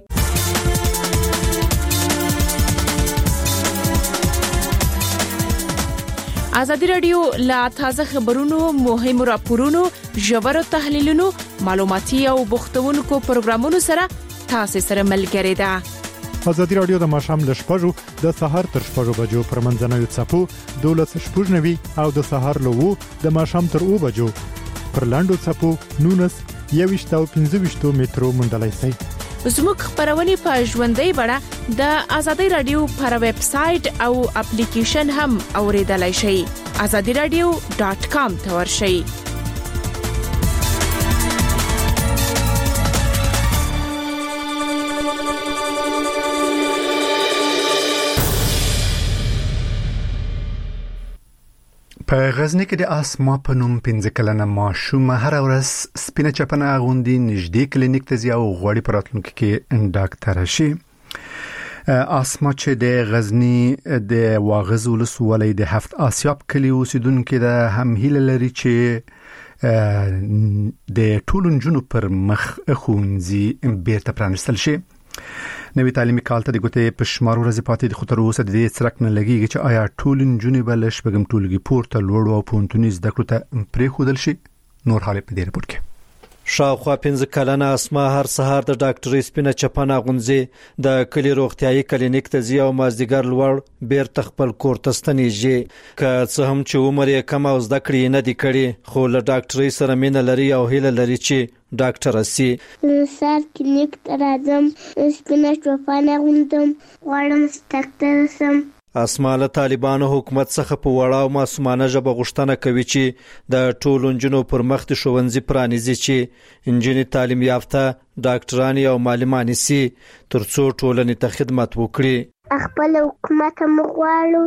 ازادي رادیو لا تازه خبرونو، مهمو راپورونو، ژورو تحلیلونو، معلوماتي او بوختونکو پروګرامونو سره تاسو سره ملګری ده. ازادي رادیو د ماښام ل شپږو د سهار تر شپږو بجو پر منځنوي څپو دولس شپږ نوي او د سهار له وو د ماښام تر او بجو پر لاندو څپو نونس یويشت او پنځه ویشت مترو مندلای شي. زموږ خبرونه په ژوندۍ بڼه د ازادي رادیو پر ویب سټ او اپلیکیشن هم اوریدلای شئ. azadi radio dot com ته ورشئ. په غزنی کې د اسما په نوم پنځه کلنه ماشومه هر ورځ سپینه چپنه غوندي نږدې کلینیک ته ځي او غوړي پراتونکو کې ډاکټر شي. اسما چې د غزنی د واغز ولسوالۍ د هفت آسیاب کلی اوسیدونکو د هم هیله لري چې د ټولو جنونو پر مخ خونځي بیرته پرانستل شي. نوی تعلیمي کال ته د ګوتې په شمار ورځې پاتې د خطر اوسه د دې څرک نه لګیږي چې آیا ټول نجونې به له شپږم ټولګي پورته لوړ او پونتونی زده کړو ته پرېښودل شي. نور حالت په دې رپورت کې شاوخوا پنځه کلنه اسما هر سهار د ډاکټرۍ سپینه چپنه غونځي د کلی روغتيایي کلینیک ته ځي او مازدیګر لوړ بیرته خپل کور ته ستنیږي. که څه هم چې عمر یې کم او زده کړې نه دی کړي، خو له ډاکټرۍ سره مینه لري او هیله لري چې ډاکټر سي. سر کلینیک ته راځم، سپینه چپنه غوندم، غواړم ډاکټر سم. اسما له طالبانو حکومت څخه په وړا او معصومانه ژبه غوښتنه کوي چې د ټولو نجونو پر مخ د ښوونځي پرانیزي چې انجینر تعلیم یافته ډاکټرانی او معلمان سي ترڅو ټولنې ته خدمت وکړي. خپل حکومت مغواړو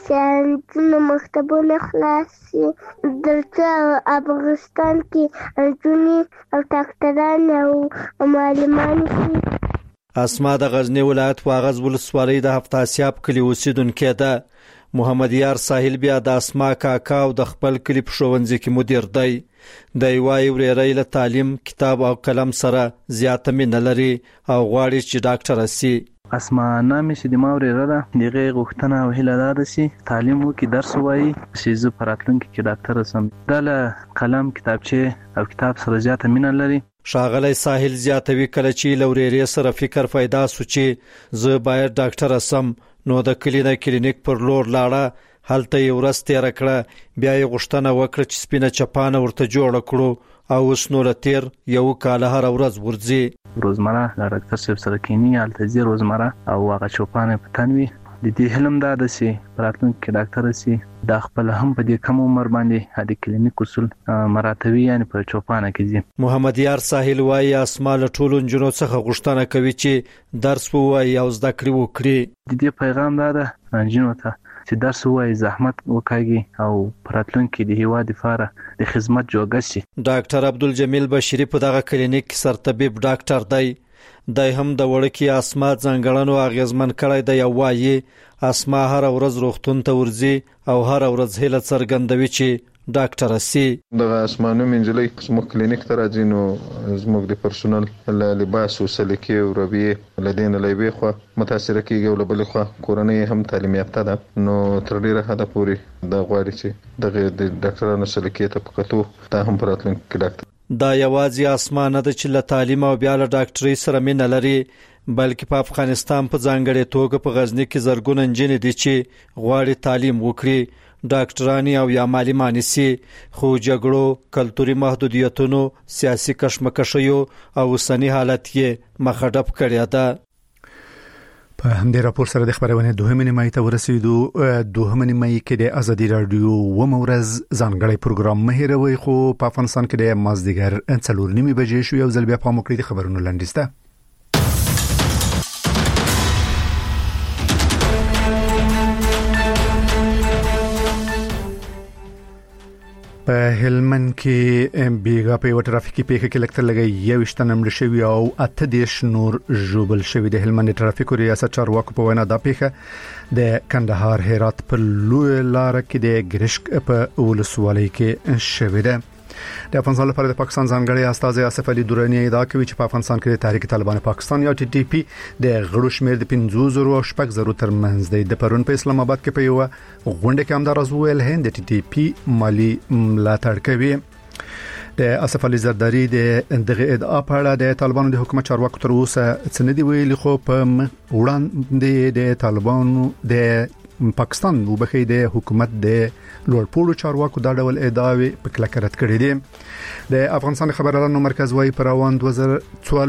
چې مکتبونه خلاص شي، دلته افغانستان کې انجونی او ډاکټران او معلمان شي. اسما د غزنی ولایت واغز ولسوالۍ د هفت آسیاب کلی اوسیدونکې ده. محمد یار ساحل بیا د اسما کاکا او د خپل کلی په ښوونځي کې مدیر دی. د یوای ورېرې له تعلیم، کتاب او قلم سره زیاته مینه لري او غواړي چې ډاکټر شي. اسما نامې چې د ما ورېره ده دغه غوښتنه او هیله ده چې تعلیم وکړي، درس ووایي چې زه په راتلونکي کې ډاکټر شم. دا له قلم، کتابچې او کتاب سره زیاته مینه لري. شاغلی ساحل زیاتوي کله چې لوريري سره فکر پیدا سو چې زه باید ډاکټر سم، نو د کلینه کلینیک پر لور لاړه. هلته یې ورځ تیر کړه، بیا یې غوښتنه وکړه چې سپینه چپانه ورته جوړ کړو او اوس نو لتیر یو کال هر ورځ ورځي. روزمره د ډاکټر صاحب سره کینی الته زی روزمره او هغه چوپانه پتنوي. د دې حلم دا ده چې راتلونکي کې ډاکټر شي. د خپل هم په دې کم عمر باندې د کلینیک اصول مراتبي یعنی په چوپانه کې دي. محمد یار ساحل وايي اسما له ټولو نجونو څخه غوښتنه کوي چې درس ووایي او زده کړې وکړي. د دې پیغام دا ده نجونو ته چې درس ووایي، زحمت وکړي او راتلونکي د هیواد لپاره د خدمت جوګه شي. ډاکټر عبدالجمیل بشری په دغه کلینیک سرطبيب ډاکټر دی. دای هم د وړکی اسما څنګهړنو اغیزمن کړی دی او وايي اسما هر ورځ روغتون ته ورځي او هر ورځ هله څرګندوي چې ډاکټر سي. د اسمانو منځلې زموږ کلینیک ته راځي، نو زموږ د پرسونل له لباس او سلیقې او رویه لدین لایبي خو متاثر کیږي او بل خو کورنۍ هم تعلیم یافته ده، نو تر ډیره حد پورې د غواړي چې د ډاکټرانو سلیقې ته پکتو ته هم پراتلونکي ډاکټر. دا یوازې اسمانه د چې له تعلیم او بیا له ډاکټرۍ سره مینه لري، بلکې په افغانستان په ځانګړې توګه په غزنی کې زرګونه نجونې دي چې غواړي تعلیم وکړي، ډاکټرانی او یا معلمانی سي، خو جګړو، کلتوري محدودیتونو، سیاسي کشمکشونو او اوسنی حالت یې مخه ډب کړی ده. په همدې راپور سره د خبرونه دوهمه نیمه ته ورسېدو. دوهمه نیمه کې د ازادي رادیو و مورز ځانګړی پروګرام مهیروي، خو په افغانستان کې د مازدیګر څلور نیمه بجې شو. یو ځل بیا په مکړې د خبرونو لنډیسته. په هلمند کې بیګا په ټرافیکي پیښه کې لکتر لګي یو شتنم شوی او اته دیش نور جوبل شوی. د هلمند ټرافیکو ریاست چارواکو په وینا د پیښه د کندهار هرات په لوی لار کې د ګرشک په ولسوالۍ کې شوی ده. د افغانستان لپاره د پاکستان ځانګړي استاذ آصف علي دوراني ادعا کوي چې په افغانستان کې د تحریک طالبان پاکستان یا ټي ټي پی د غړو شمیر د پنځه زره او شپږ زره ترمنځ دی. د پرون په اسلام آباد کې په یو غونډه کې همدار ازویل هند د ټي ټي پی مالی ملاتړ کوي. د آصف علي زرداری د دغه ادعا په اړه د طالبانو د حکومت چارواکو تر اوسه څه نه دی ویلي، خو په وړاندې د طالبانو د پاکستان وبخې د حکومت د لوړپوړو چارواکو دا ډول ادعاوې په کلکه رد کړې دي. د افغانستان خبريالانو مرکز وايي پر روان دوه زره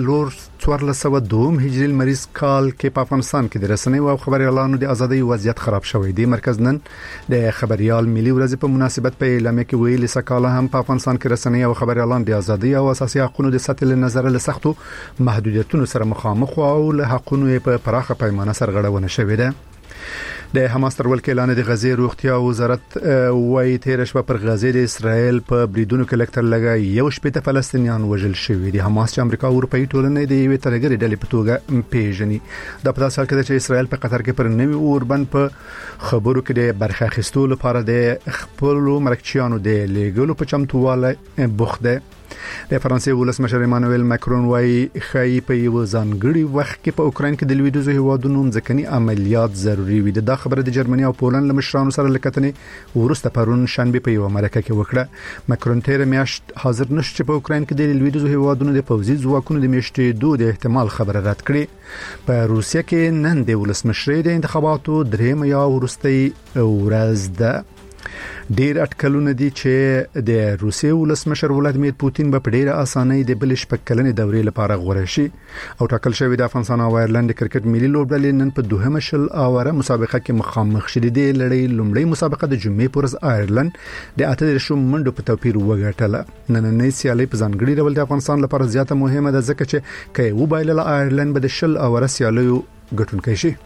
څوارلس سوه دوه هجري لمریز کال کې په افغانستان کې د رسنیو او خبريالانو د ازادۍ وضعیت خراب شوی دی. مرکز نن د خبريال ملي ورځ په مناسبت په اعلامیه کې ویلي سکاله هم په افغانستان کې رسنیو او خبريالانو د ازادۍ او اساسي حقوقو د ساتل نظر له سختو محدودیتونو سره مخامخ او له حقوقو په پراخه پیمانه سرغړونه شوې ده. د حماس تر ولکې لاندې د غزې روغتیا وزارت وايي تیر شپه پر غزې د اسرائیل په بریدونو کې لکتر لګا یو شپه فلسطینیان وژل شوی دي. حماس چې امریکا او اروپאי ټولنې د یوې ترګری ډلې په توګه پیژني. د په داسې حال کې چې اسرائیل په قطر کې پر نوي اوربند په خبرو کې د برخه اخیستو لپاره د خپل مرکچیانو د لیګلو په چمتواله بوخته. د فرانسې ولسمشر ایمانوئل ماکرون وايي خای په یو ځانګړي وخت کې په اوکرين کې د لویدیزو هیوادونو ځکني عملیات ضروری وي. د خبره د جرمني او پولند لمشرانو سره لکتنې ورسته پرون شنبه په یو مرکه کې وکړه. ماکرون تیر میاشت حاضر نشو چې په اوکرين کې د لویدیزو هیوادونو د پوځي ځواکونو د میشتې دوه د احتمال خبره رد کړې. په روسیه کې نن د ولسمشر د انتخاباتو درېم یا ورستي ورځ ده. ډیر اټکلونه دي چې د روسیې ولسمشر ولادیمیر پوتین په ډیره اسانۍ د بل شپږکلنې دورې لپاره غوړه شي او ټاکل شوی د افغانستان او آیرلند کرکټ ملي لوبډلې نن په دوهمه شل اوره مسابقه کې مخامخ شې. د لړۍ لومړی مسابقه د جمعې پر ورځ آیرلند د اته شو منډو په توپیر وګټله. نننۍ سیالي په ځانګړي ډول د افغانستان لپاره زیاته مهمه ده ځکه چې کای وبایل آیرلند به د شل اوره سیالیو ګټونکي شي.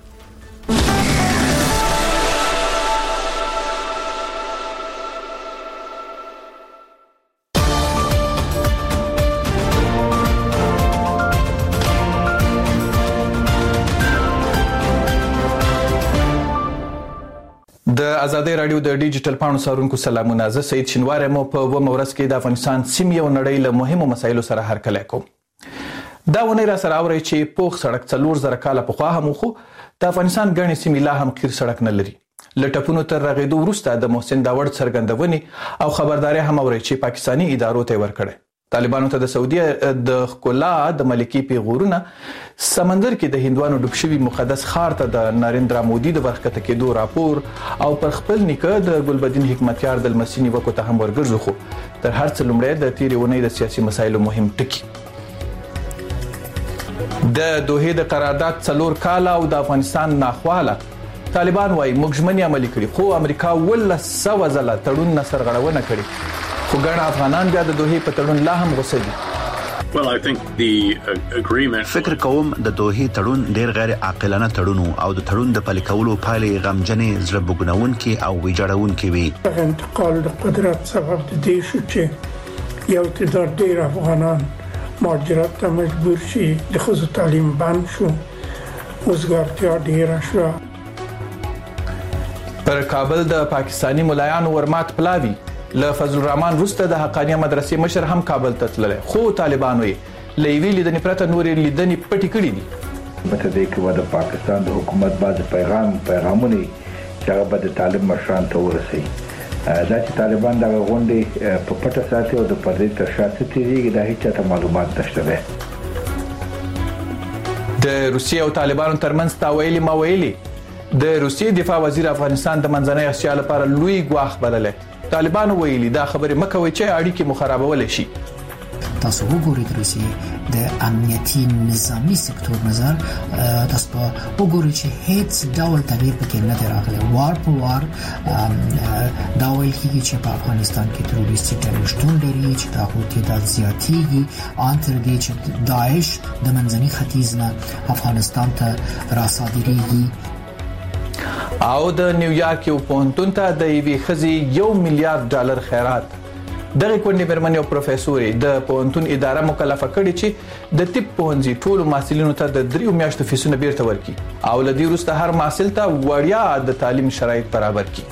د ازادي رادیو د ډیجیټل پاڼو سارونکو سلامونه. زه سید شنوار مو په و مورس کې د افغانستان سیمې او نړۍ له مهمو مسایلو سره هرکلی کوم. دا ونه را سره اوري چې پوخ سړک څلور زره کاله په خوا هم خو د افغانستان ګڼې سیمې لا هم قیر سړک نه لري. لټپونو تر رغېدو وروسته د محسن داوړ څرګندونې او خبرداري هم اوري چې پاکستانی ادارو ته ورکړي. طالبانو ته د سعودي د خلا د ملکی پیغورونه سمندر کې د هندوانو ډوب شوی مقدس خار ته د نریندرا مودي د ورخته کېدو راپور او پر خپل نیکه د ګلبدین حکمتیار د لمسینی وکړو ته هم ورګرځو. خو تر هر څه لومړی د تیرې ونې د سیاسي مسایلو مهم ټکی د دوه د قرارداد څلور کاله او د افغانستان ناخواله طالبان وايي مګژمنې عملي کړي، خو امریکا ول سو ځله تړون نصر غړونه کړي. خو ګڼ افغانان بیا د دوه په تړون لا هم غوسه دي. Well, I think the agreement فکر کوم د دوه تړون ډیر غیر عاقلانه تړون او د تړون د پلي کولو پایلې غمجنې زړه بوګنونکې او ویجاړونکې وي. انتقال د قدرت سبب دی چې یو تعداد ډیر افغانان مهاجرت ته مجبور شي، د ښځو تعلیم بند شو، وزګارتیا ډیره شوه. پر کابل د پاکستانی ملایانو ورمات پلاوی له فضل الرحمن روسته د حقانیه مدرسې مشر هم کابل ته تللی، خو طالبانو یې له یوې لیدنې پرته نورې لیدنې پټې کړې دي. په دې کې د پاکستان د حکومت بعض پیغام پیغامونه چې هغه به د طالب مشران ته ورسي دا چې طالبان د غونډې په پټه ساتي او د پردې تر شا ستېږي دا هیڅ ته معلومات نشته ده. د روسیې او طالبانو ترمنځ تاویلي ماویلي د روسیې دفاع وزیر افغانستان د منځنۍ اسیا لپاره لوی ګواښ بللی. طالبانو ویلي دا خبره مکوي چې اړیکې مخربول شي. تاسو وګورئ د روسیې د امنیتي نظامی سکتور نظر تاسو وګورئ چې هیڅ ډول تغییر پکې نه دی راغلی. وار په وار دا ویل کېږي چې په افغانستان کې تروریستي ډلې شتون لري چې دا تعداد زیاتېږي ان تر دې چې داعش د منځني ختیځ نه افغانستان ته راصادریږي. او د نیویارک یو پوهنتون ته د یوې ښځې یو میلیارډ ډالر خیرات. دغه کونډې مېرمنې او پروفیسورې د پوهنتون اداره مکلفه کړې چې د طب پوهنځي ټولو محصلینو ته د دریو میاشتو فیسونه بیرته ورکړي او له دې وروسته هر محصل ته وړیا د تعلیم شرایط برابر کړي.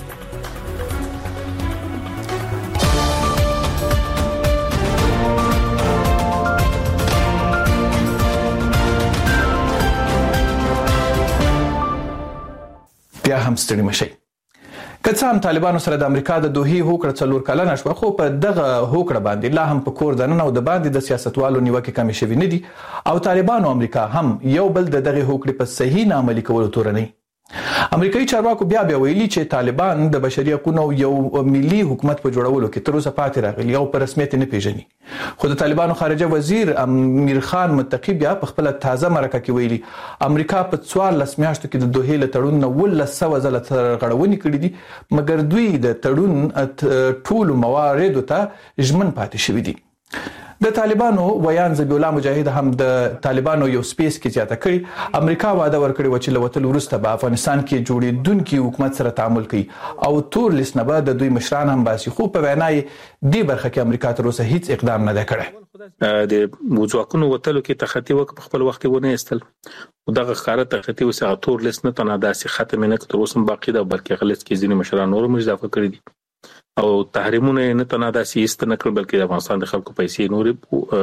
بیا هم ستړي مشئ. که څه هم طالبانو سره د امریکا د دوحې هوکړه څلور کلنه شوه خو په دغه هوکړه باندې لا هم په کور دننه او د باندې د سیاستوالو نیوکې کمې شوې نه دي او طالبانو او امریکا هم یو بل د دغه هوکړې په صحیح نه عملي کولو تورنوي. امریکایي چارواکو بیا بیا ویلي چې طالبان د بشري حقوقو یو ملي حکومت په جوړولو کې تر اوسه پاتې راغلي او په رسمیت نه پیژني. خو د طالبانو خارجه وزیر امیر خان متقی بیا په خپل تازه مرکه کې ویلي امریکا په څوارلس میاشتو کې د دوحې له تړون نه ولس سوه ځله ترغړونې کړې دي مګر دوی د تړون ټولو مواردو ته ژمن پاتې شوي دي. د طالبانو ویان ذبیح الله مجاهد هم د طالبانو یو سپیس کې زیاته کړي امریکا وعده ورکړي و چې له وتلو وروسته به افغانستان کې جوړېدونکي حکومت سره تعامل کوي او تور لیست نه به د دوی مشران هم باسي خو په وینا یې دې برخه کې امریکا تر اوسه هیڅ اقدام نه دی کړی. د موضوعاتو وتلو کې تخطي وک په خپل وخت کې ونه استل او دغه ښکارا تخطي وسه تور لیست نه تنه داسې ختم نه کړو سم باقی دا بلکې غلط کې ځینې مشران نور مضافه کړی دي او تحریمونه نه تنادا سیست نه کړ بلکې د افغانستان د خلکو پیسې نورې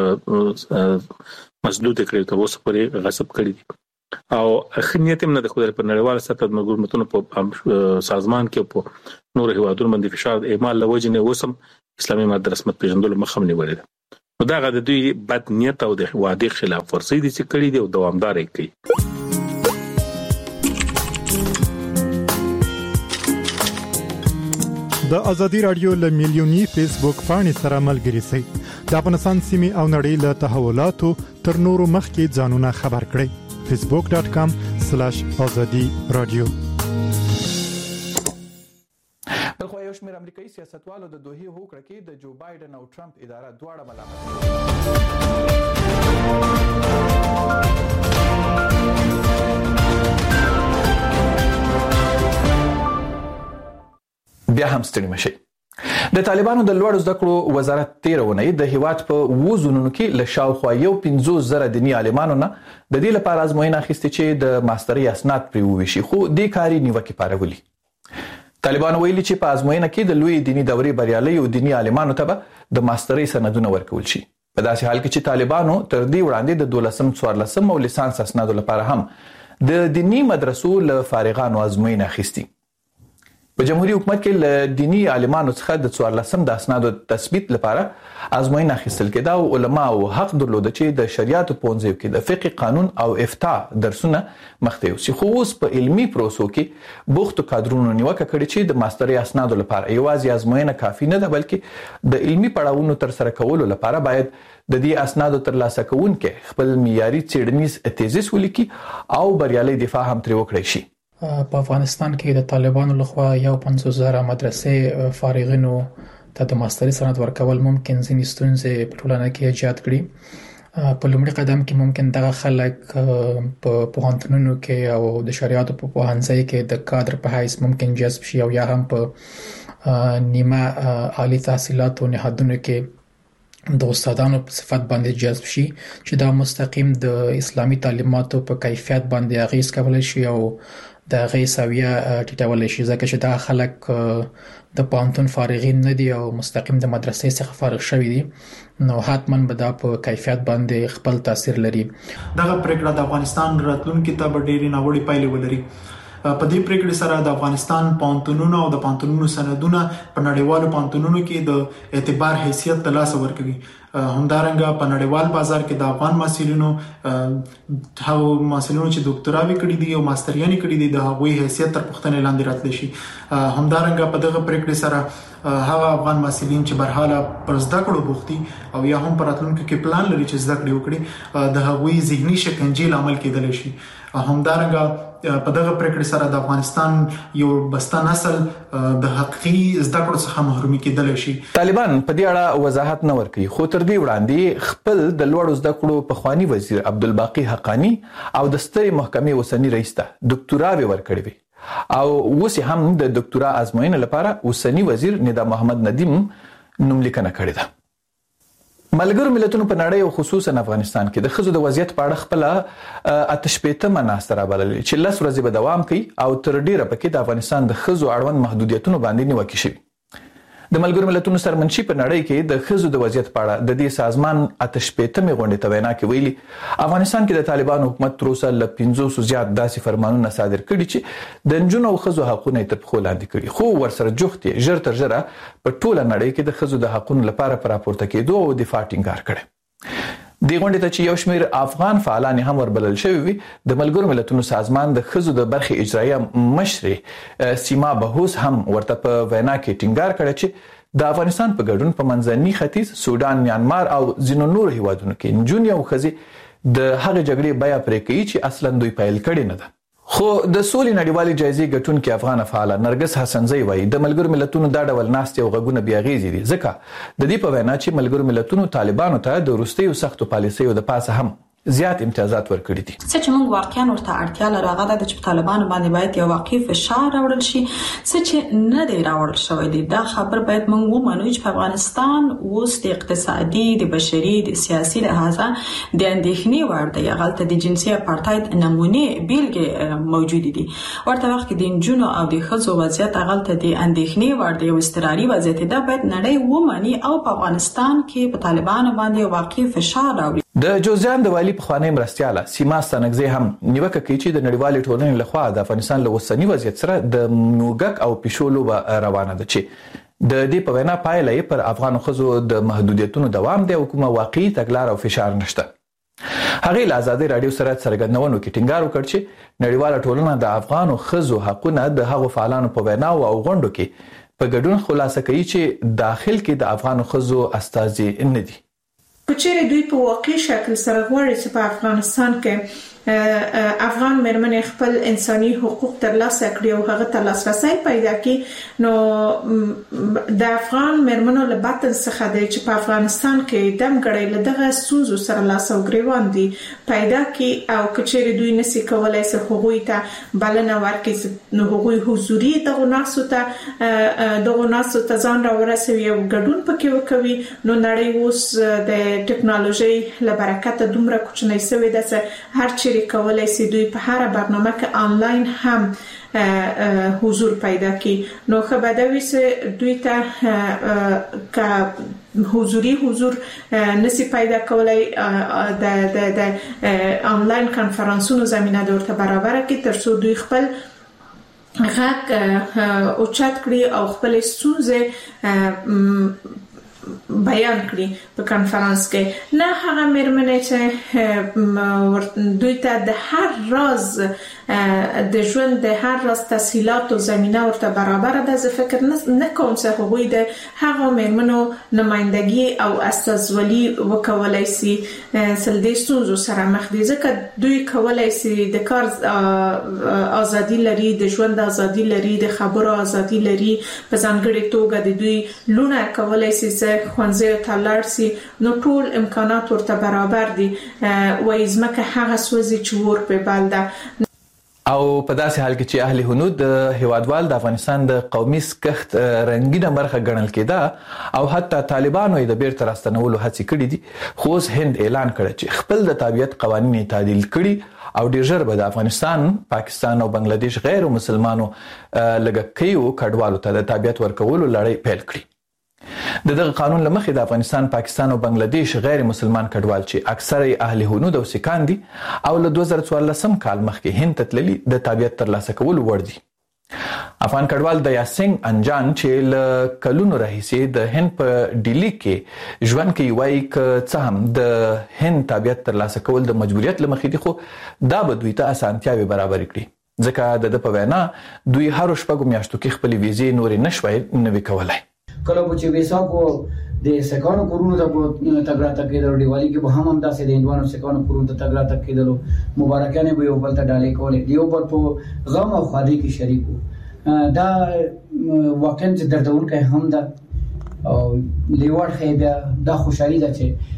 مسدود کړې تر اوسه پورې غصب کړې دي او خنیت هم نه د خدای په نړیوال سطح د حکومتونو په سازمان کې په نور هیوادونو باندې فشار اعمال لوجه نه وسم اسلامي ماده رسمت پیژندل مخم نیولې ده. دا غد دوی بد نیت او د وعده خلاف ورزي دي چې کړې دي او دوامدار کوي. د ازادي رادیو له میلیونی فیسبوک پاڼې سره ملګري شئ. د افغانستان سیمې او نړۍ له تحولاتو تر نورو مخکې ځانونه خبر کړئ. فیسبوک ډاٹ کام سلاش ازادي رادیو. بلخو یو شمېر امریکایي سیاستوالو د دوحې هوکړه کې د جو بایدن او ټرمپ اداره دواړه ملامت بیا هم ستړي مشئ. د طالبانو د لوړو زده کړو وزارت تیرونه د هیواد په وزونونو کې له شاوخوا یو پنځوس زره دیني عالمانو نه د دې لپاره ازموینه اخیستې چې د ماسترۍ اسناد پرې وویشي خو دې کاري نیوکې پارولي. طالبانو ویلي چې په ازموینه کې د لوی دیني دورې بریالي او دیني عالمانو ته به د ماسترۍ سندونه ورکول شي. په داسې حال کې چې طالبانو تر دې وړاندې د دولسم څوارلسم او لیسانس اسنادو لپاره هم د دینی مدرسو له فارغانو ازموینه اخیستې. په جمهوریت حکومت کې له دینی عالمانو څخه د څوارلسم د اسنادو تثبیت لپاره ازموینه اخیستل کېده او علماو حق درلود چې د شریعت پوهنځیو کې د فقه قانون او افتاء درسونه مخته یوسي. خو اوس په علمي پروسو کې بوختو کادرونو نیوکه کړې چې د ماسترۍ اسنادو لپاره یوازې ازموینه کافي نه ده بلکې د علمي پړاوونو تر سره کولو لپاره باید د دې اسنادو ترلاسه کوونکي خپل معیاري څېړنیز تیزیس ولیکي او بریالي دفاع هم ترې وکړي شي. په افغانستان کې د طالبانو لخوا یو پنځوس زره مدرسې فارغینو ته د ماسترۍ سند ورکول ممکن ځینې ستونزې په ټولنه کې ایجاد کړي. په لومړي قدم کې ممکن دغه خلک په پوهنتونونو کې او د شریعت په پوهنځي کې د کادر په حیث ممکن جذب شي او یا هم په نیمه عالی تحصیلاتو نهادونو کې د استادانو په صفت باندې جذب شي چې دا مستقیم د اسلامي تعلیماتو په کیفیت باندې اغیز کولای شي او د غي سویه ټیټولای شي ځکه چې دا خلک د پانتون فارغین نه دي او مستقیم د مدرسې څخه فارغ شوي دي نو حتما به دا په کیفیت باندې خپل تاثیر لري. دغه پریکړه د افغانستان راتلونکي ته به ډېری ناوړه پایلې ولري په دې پریکړې سره د افغانستان پانتونونو او د پانتونونو سندونه په نړیوالو پانتونونو کې د اعتبار حیثیت ترلاسه ورکوي. همدارنګه په نړیوال بازار کې د افغان محصلینو هغو محصلینو چې ډاکټراوي کړي دي او ماستریانې کړي دي د هغوی حیثیت تر پوښتنې لاندې راتلی شي. همدارنګه په دغه پریکړې سره هغه افغان محصلین چې برحاله پر زده کړو بوختي او یا هم پر راتلونکي کې پلان لري چې زده کړې وکړي د هغوی ذهني شکنجې لامل کېدلی شي. همدارنګه په دغه پریکړې سره د افغانستان یو بسته نسل د حقيقي زده کړو څخه محرومي کېدلی شي. طالبان په دې اړه وضاحت نه ورکوي، خو تر دې وړاندې خپل د لوړو زده کړو پخوانی وزیر عبدالباقی حقانی او د سترې محکمې اوسنی رئیس ته ډاکټراوي ورکړې وي او اوس هم د ډاکټرا ازموینې لپاره اوسنی وزیر ندا محمد ندیم نوملیکنه کړې ده. ملګرو ملتونو په نړۍ او خصوصا افغانستان کې د ښځو د وضعیت په اړه خپل اتشپېتمه ناسته رابللې چې لس ورځې به دوام کوي او تر ډیره پکې د افغانستان د ښځو اړوند محدودیتونو باندې نیوکې شوي. د ملګرو ملتونو سرمنشي په نړۍ کې د ښځو د وضعیت په اړه د دې سازمان اتشپېتمه غونډې ته وینا کې ویلي افغانستان کې د طالبان حکومت تر اوسه له پنځوس زیات داسې فرمانونه صادر کړي چې د نجونو او ښځو حقونه تر پښو لاندې کړي، خو ورسره جوخت یې ژر تر ژره په ټوله نړۍ کې د ښځو د حقونو لپاره پر راپورته کېدو او دفاع ټینګار کړي. د غونډې ته چې یو شمېر افغان فعالان هم وربلل شوي وي، د ملګرو ملتونو سازمان د ښځو د برخې اجرایه مشرې سیما بهوس هم ورته په وینا کې ټینګار کړی چې د افغانستان په ګډون په منځني ختیځ، سودان، میانمار او ځینو نورو هیوادونو کې نجونې او ښځې د هغې جګړې بیه پرې کوي چې اصلا دوی پیل کړې نه ده. خو د سولې نړیوالې جایزې ګټونکې افغان فعاله نرګس حسنزی وایي د ملګرو ملتونو دا ډول ناستې او غږونه بې اغېزې دي، ځکه د دې په وینا چې ملګرو ملتونو طالبانو ته د وروستیو سختو پالیسیو د پاسه هم زیات امتیازات ورکړي دي. څه چې موږ واقعا ورته اړتیا لرو هغه د چې طالبانو باندې باید یو واقعي فشار راوړل شي، څه چې نه دی راوړل شوی دی. دا خبر باید موږ ومنو چې په افغانستان اوس د اقتصادي، د بشري، د سیاسي لحاظه د اندېښنې وړ دی. هغلته د جنسي اپارټاید نمونې بیلګې موجود دي. ورته وخت کې د نجونو او د ښځو وضعیت هغلته د اندېښنې وړ دی او استراري وضعیت دی. دا باید نړۍ ومني او په افغانستان کې په طالبانو باندې واقعي فشار راوړي. د جوزجان د والي پخوانی مرستیاله سیما ستانکزی هم نیوکه کوي چې د نړیوالې ټولنې لخوا د افغانستان له اوسني وضعیت سره د موږک او پیشو لوبه روانه ده چې د دې په وینا پایله یې پر افغان ښځو د محدودیتونو دوام دی او کومه واقعي تګلاره او فشار نشته. هغې له ازادي راډیو سره څرګندونو کې ټینګار وکړ چې نړیواله ټولنه د افغانو ښځو حقونه د هغو فعالانو په ویناو او غونډو کې په ګډون خلاصه کوي چې داخل کې د افغانو ښځو استازي نه دي. کچېرې دوی په واقعي شکل سره غواړي چې په افغانستان کې افغان مېرمنې خپل انساني حقوق ترلاسه کړي او هغه ته لاسرسي پیدا کړي، نو د افغان مېرمنو له باطن څخه دی چې په افغانستان کې دمګړی له دغه ستونزو سره لاس او ګریوان دي پیدا کړي او کچېرې دوی نشي کولای چې هغوی ته بلنه ورکړي، نو هغوی حضوري دغه ناسو ته دغه ناسو ته ځان راورسوي او ګډون پکې وکوي. نو نړۍ اوس د ټکنالوژي له برکته دومره کوچنۍ شوې ده چې هر چیرې کولای شي دوی په هر برنامه کې آنلاین هم حضور پیدا کړي. نو خبردوي چې دوی ته کا حضوري حضور نشي پیدا کولای د د د آنلاین کانفرنسونو زمينه د ورته برابر کړي ترڅو دوی خپل غږ او چات کړي او خپل ستونزې بیان کړي په کانفرنس کې. نه هغه مېرمنې چې دوی ته د هر راز د ژوند د هر راز تسهیلات او زمينه ورته برابر ده، زه فکر نه کوم چې هغوی د هغه مېرمنو نمائندګي او استازولي وکولای شي سل د ستونزو سره مخ دي، ځکه دوی کولای شي د کار ازادي لري، د ژوند ازادي لري، د خبرو ازادي لري، په ځانګړي توګه د دوی لونه کولای شي چې خوانځي ته لاړ شي، نو ټول امکانات ورته برابر دي. وایي ځمکه هغه سوځي چې ور په بل ده. او په داسې حال کې چې اهل هنود د هیوادوال د افغانستان د قومي سکخت رنگینه برخه ګڼل کېده او حتی طالبانو یې د بیرته راستنولو هڅې کړې دي، خو اوس هند اعلان کړی چې خپل د تابعیت قوانین تعدیل کړي او ډیر ژر به د افغانستان، پاکستان او بنگلاديش غیر مسلمانو لږکیو کډوالو ته د تابعیت ورکولو لړۍ پیل کړي. د دغه قانون لمخې د افغانستان، پاکستان او بنگلاديش غیر مسلمان کډوال چې اکثره اهل هنود او سکان دي او له دوه زره څوارلسم کال مخکې هند ته تللي د تابعیت ترلاسه کولو وړ دي. افغان کډوال د یاسنګ انجان چې له کلونو راهیسې د هند په ډیلی کې ژوند کوي وایي که څه هم د هند تابعیت ترلاسه کول د مجبوریت لمخې دي، خو دا به دوی ته اسانتیاوې برابر کړي، ځکه د د په وینا دوی هر شپږو میاشتو کې خپلې ویزې نورې نشوي نوي کولای. کله چې ویسا کو د سکانو کورونو ته تګراته کېدل، دیوالي کې به هم همداسې د هندوانو سکانو کورونو ته تګراته کېدل، مبارکانه به یو بل ته ډالۍ کولې، دیو بل په غم او ښادۍ کې شریک وو. دا واقعا چې دردونکی هم ده او لیوړ خې بیا دا خوشحالي ده چې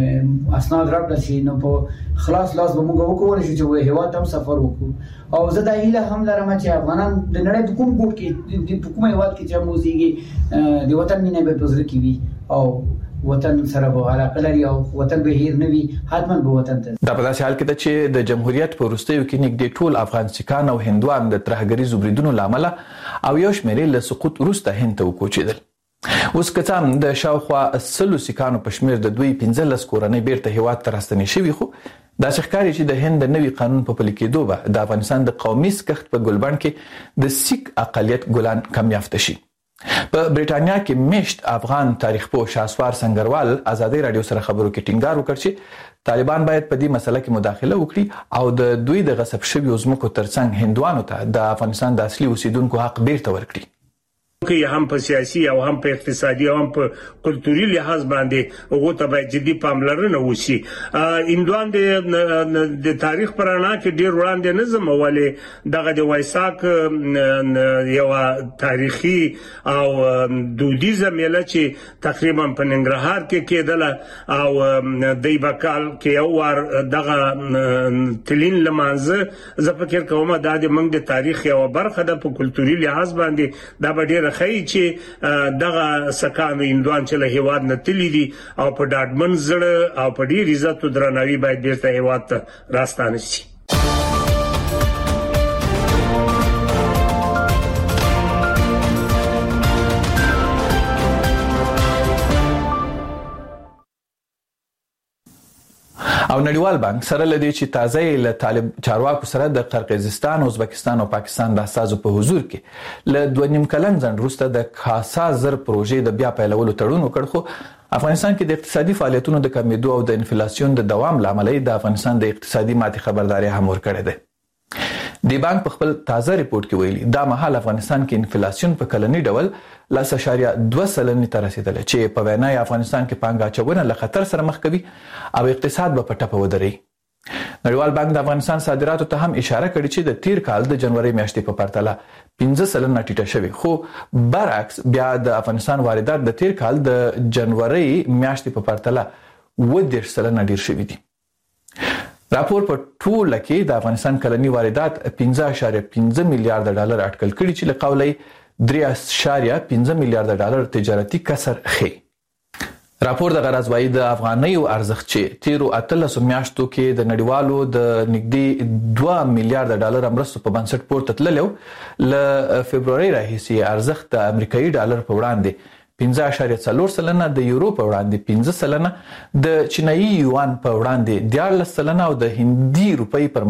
اسناد راکړل شي، نو په خلاص لاس به موږ وکولای شو چې هیواد هم سفر وکړو. او زه دا هیله هم لرم چې افغانان د نړۍ په کوم ګوټ کې د کوم هیواد کې چې موزيږي د وطن مینه به پزره کې وي او وطن سره به علاقه لري او وطن به هیر نه وي، حتما به وطن ته. دا په داسې حال کې ده چې د جمهوریت په وروستیو کې نږدې ټول افغان سکان او هندوان د ترهګریزو بریدونو له امله او یو شمېر له سقوط وروسته هند ته وکوچېدل. اوس که څه هم د شاوخوا سلو سکانو په شمېر د دوی پنځلس کورنۍ بیرته هیواد ته راستنې شوي، خو داسې ښکاري چې د هند د نوي قانون په پلي کېدو به د افغانستان د قومي سکښت په ګلبڼ کې د سیک اقلیت ګلان کم یافته شي. په بریټانیا کې میشت افغان تاریخ پوه شاسوار سنگروال ازادي رادیو سره خبرو کې ټینګار وکړ چې طالبان باید په دې مسله کې مداخله وکړي او د دوی د غصب شویو ځمکو ترڅنګ هندوانو ته د افغانستان د اصلي اوسیدونکو حق بیرته ورکړي. که هم په سیاسي او هم په اقتصادي او هم په کلتوري لحاظ باندې هغه ته باید جدي پاملرنه وشي. هندوان د تاریخ پرانا کې ډیر وړاندې نه زموالې دغه د وایساک یو تاریخي او دودیزه میله چې تقریبا په ننګرهار کې کېدله او د ایبکال کې یو ور دغه تلین لمانځه زه فکر کوم دا د موږ د تاریخ یو برخه ده. په کلتوري لحاظ باندې دا به ډیر خی چې دغه سکانو هندوان چې له هیواد نه تللی دي او په ډاډمن زړه او په ډیر عزت او درناوي باید بیرته هیواد ته راستانه شي. او نړیوال بانک سره لدی چې تازه له طالب چارواکو سره د قرقیزستان، ازبکستان او پاکستان د اساسو په حضور کې له دوه نیم کلن ځنډ وروسته د خاصه زر پروژې د بیا پیلولو تړون وکړ، خو افغانستان کې د اقتصادي فعالیتونو د کمیدو او د انفلیسیون د دوام لامل د افغانستان د اقتصادي ماتې خبرداري هم ورکړې ده. د بانک په خپل تازه ریپورت کې ویلي دا مهال افغانستان کې انفلیسیون په کلنی ډول لاس اشاریه دوه سلنې ته رسیدل چې په وینا افغانستان کې پانګه اچونه له خطر سره مخ کوي او اقتصاد به په ټپه ودري. نړیوال بانک د افغانستان صادراتو ته هم اشاره کړې چې د تیر کال د جنوري میاشتې په پرتله پنځه سلنه ټیټه شوې، خو برعکس بیا د افغانستان واردات د تیر کال د جنوري میاشتې په پرتله اووه دېرش سلنه ډیر شوي دي. راپور په ټوله کې د افغانستان کلنی واردات پنځه اعشاریه پنځه میلیارډ ډالر اټکل کړي چې له قوله درې اعشاریه پنځه میلیارډ ډالر تجارتي کسر ښیي. راپور د غرض وايي د افغانیو ارزښت چې تیرو اتلسو میاشتو کې د نړیوالو د نږدې دوه میلیارډ ډالر مرستو په بنسټ پورته تللی و، له فبروري راهیسې ارزښت د امریکایي ډالر په وړاندې پنځه اعشاریه څلور سلنه، د یورو په وړاندې پنځه سلنه، د چینایي یوان په وړاندې دیارلس سلنه او د هندي روپۍ پر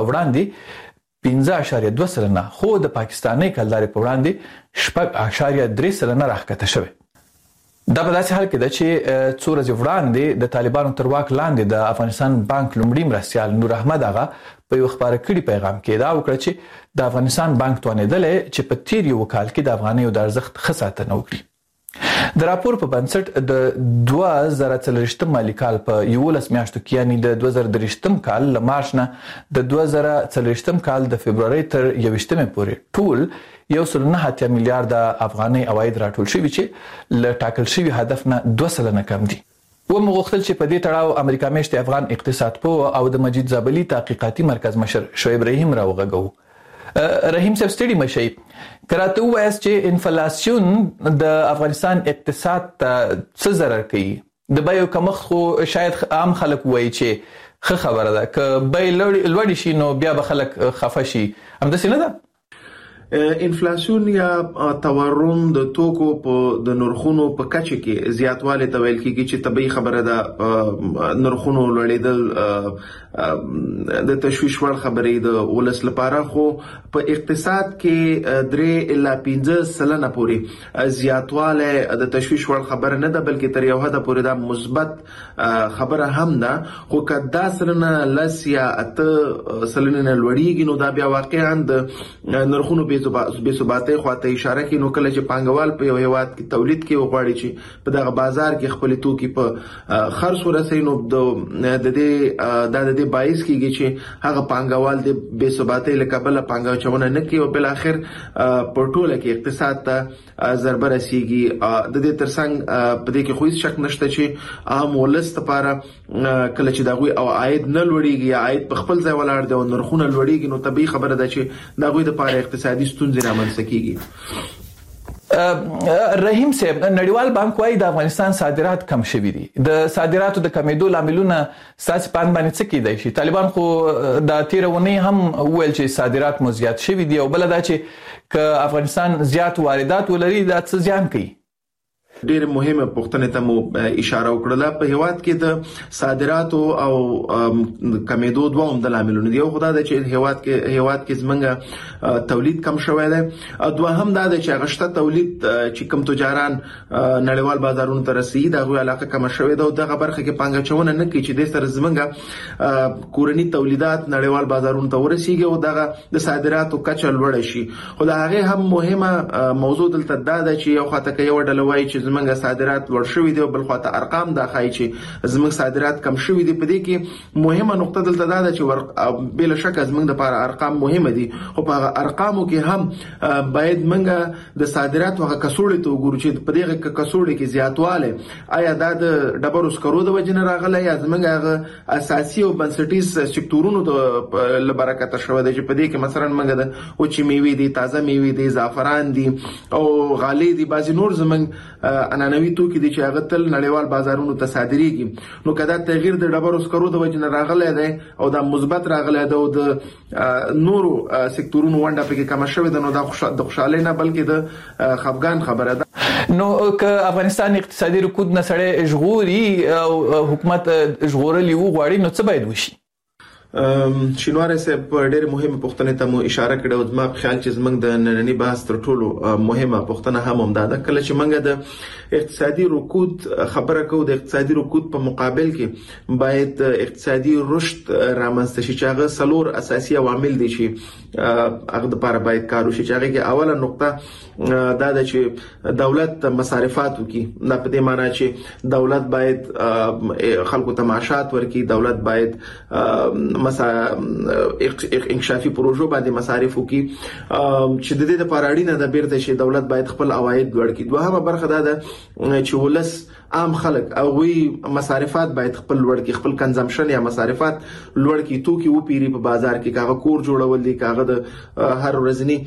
وړاندې پنځه اعشاریه دوه سلنه، خو د پاکستاني کلدارې په وړاندې شپږ اعشاریه درې سلنه راښکته شوې. دا په داسې حال کې ده چې څو ورځې وړاندې د طالبانو تر واک لاندې د افغانستان بانک لومړي مرستیال نور احمد آغا په یو خبره کړي پیغام کې دا وکړه چې د افغانستان بانک توانېدلی چې په تیر یو کال کې د افغانیو د ارزښت ښه ساتنه وکړي. د راپور په بنسټ د دوه زره څلوېښتم مالي کال په یولس میاشتو کې یعنی د دوه زره دېرشتم کال له مارچ نه د دوه زره څلوېښتم کال د فبروري تر یوویشتمې پورې ټول یو سل نه اتیا میلیارډ افغاني عواید راټول شوي چې له ټاکل شوي هدف نه دوه سلنه کم دي. ومو غوښتل چې په دې تړاو امریکا میشتې افغان اقتصاد پوه او د مجید زابلي تحقیقاتي مرکز مشر شعیب رحیم راوغږو. رحیم صاحب ستړي مشئ، کراته وایي چې انفلیسیون د افغانستان اقتصاد ته څه ضرر کوي؟ د بیو کمښت خو شاید عام خلک وایي چې ښه خبره ده، که بیې لوړې شي نو بیا به خلک خفه شي، همداسې نه ده؟ انفلیسیون یا تورم د توکو په د نرخونو په کچه کې زیاتوالی ته ویل کېږي چې طبيعي خبره ده نرخونو لوړېدل د تشویش وړ خبرې د ولس لپاره خو په اقتصاد کې درې الا پنځه سلنه پورې زیاتوالی د تشویش وړ خبره نه ده بلکې تر یو حد پورې دا مثبت خبره هم ده خو کدا سلنه لس یا اته سلنه لوړېږي نو دا بیا واقعا د نرخونو بې ثباتۍ خواته اشاره کوي نو کله چې پانګوال په یو هیواد کې تولید کوي وغواړي چې په دغه بازار کې خپل توکي په خرڅ ورسوي نو د دې د دې باعث کیږي چې هغه پانګوال د بې ثباتۍ له کبله پانګاچونه نه کوي او بل اخر په ټوله کې اقتصاد ته ضربه رسیږي د دې ترڅنګ په دې کې خو هیڅ شک نشته چې عام ولس لپاره کله چې دغه او عاید نه لوړیږي یا عاید په خپل ځای ولاړ دی او نرخونه لوړیږي نو طبيعي خبره ده چې دغه د لپاره اقتصادي ستونزې رامنځته کیږي. رحیم صاحب نړیوال بانک وايي د افغانستان صادرات کم شوي دي د صادراتو د کمیدو لاملونه ساسي پان باندې څه کیدای شي طالبان خو د تیرونی هم ویل چې صادرات مو زیات شوي دي او بل دا چې ک افغانستان زیات واردات ولري دا څه زیان کوي ډېر مهمه پوښتنه ته مو اشاره وکړه په هیواد کې د صادراتو او کمیدو دوه عمده لاملونه دي یو خدای د چې هیواد کې هیواد کې زمنګ تولید کم شوی دی او دوه هم دا د چې غشته تولید چې کم تجاران نړیوال بازارونو ته رسیدي دغه علاقه کم شوی دی او دغه برخه کې پانګاچونه نه کوي چې د سر زمنګ کورنی تولیدات نړیوال بازارونو ته ورسیږي او دغه د صادراتو کچه لوړ شي خو دا هغه هم مهمه موضوع دلته دا ده چې یو خاطر کې یو ډله وایي چې زمونږ صادرات لوړ شوي دي او بل خواته ارقام دا ښایي چې زمونږ صادرات کم شوي دي په دې کې مهمه نقطه دلته دا ده چې بل شک زمونږ لپاره ارقام مهمه دي خو په ارقامو کې هم باید موږ د صادرات هغه کڅوړې ته وګورو چې په دې کڅوړې کې زیاتواله آیا دا د ډبرو سکرو د وجنه راغلی یا زمونږ هغه اساسي او بنسټیز سکتورونو د لبرکت شوه د چې په دې کې مثلا موږ د اوچې میوې دي تازه میوې دي زعفران دي او غالي دي بعضی نور زمونږ انانوي توکي دي چې هغه تل نړیوال بازارونو ته صادريږي نو کدا تغییر د ډبرو سکرو د وجنه راغلی دی او دا مثبت راغلی دی او د نورو سکتورونو ونده پکې کم شوی دی نو دا د خوشاله نه بلکې د خفقان خبره ده نو که افغانستان اقتصادي رکود نه سره ژغوري او حکومت ژغورلی وغواړي نو څه باید وشي شینواره صاحب ډېر مهمه پوښتنه ته مو اشاره کړې او زما په خیال چې زمنګ د نننی بحث تر ټولو مهمه پوښتنه هم هم ده کله چې موږ د اقتصادي رکود خبره کوو د اقتصادي رکود په مقابل کې باید اقتصادي رشد رامنځته شي چې هغه څلور اساسي عوامل دي چې هغه لپاره باید کار وشي چې هغه کې اوله نقطه دا ده چې دولت مصارفات وکړي دا په دې معنی چې دولت باید خلکو ته معاشات ورکړي دولت باید مسا انکشافي پروژو باندې مصارف وکي چې د دې لپاره اړینه ده بیرته چې دولت باید خپل عواید لوړ کړي دوهمه برخه ده چې ولس عام خلک او وی مصارفات باید خپل لوړ کړي خپل کنزمپشن یا مصارفات لوړ کړي توکي و پیری په بازار کې کاغه کور جوړول دي کاغه د هر ورځنی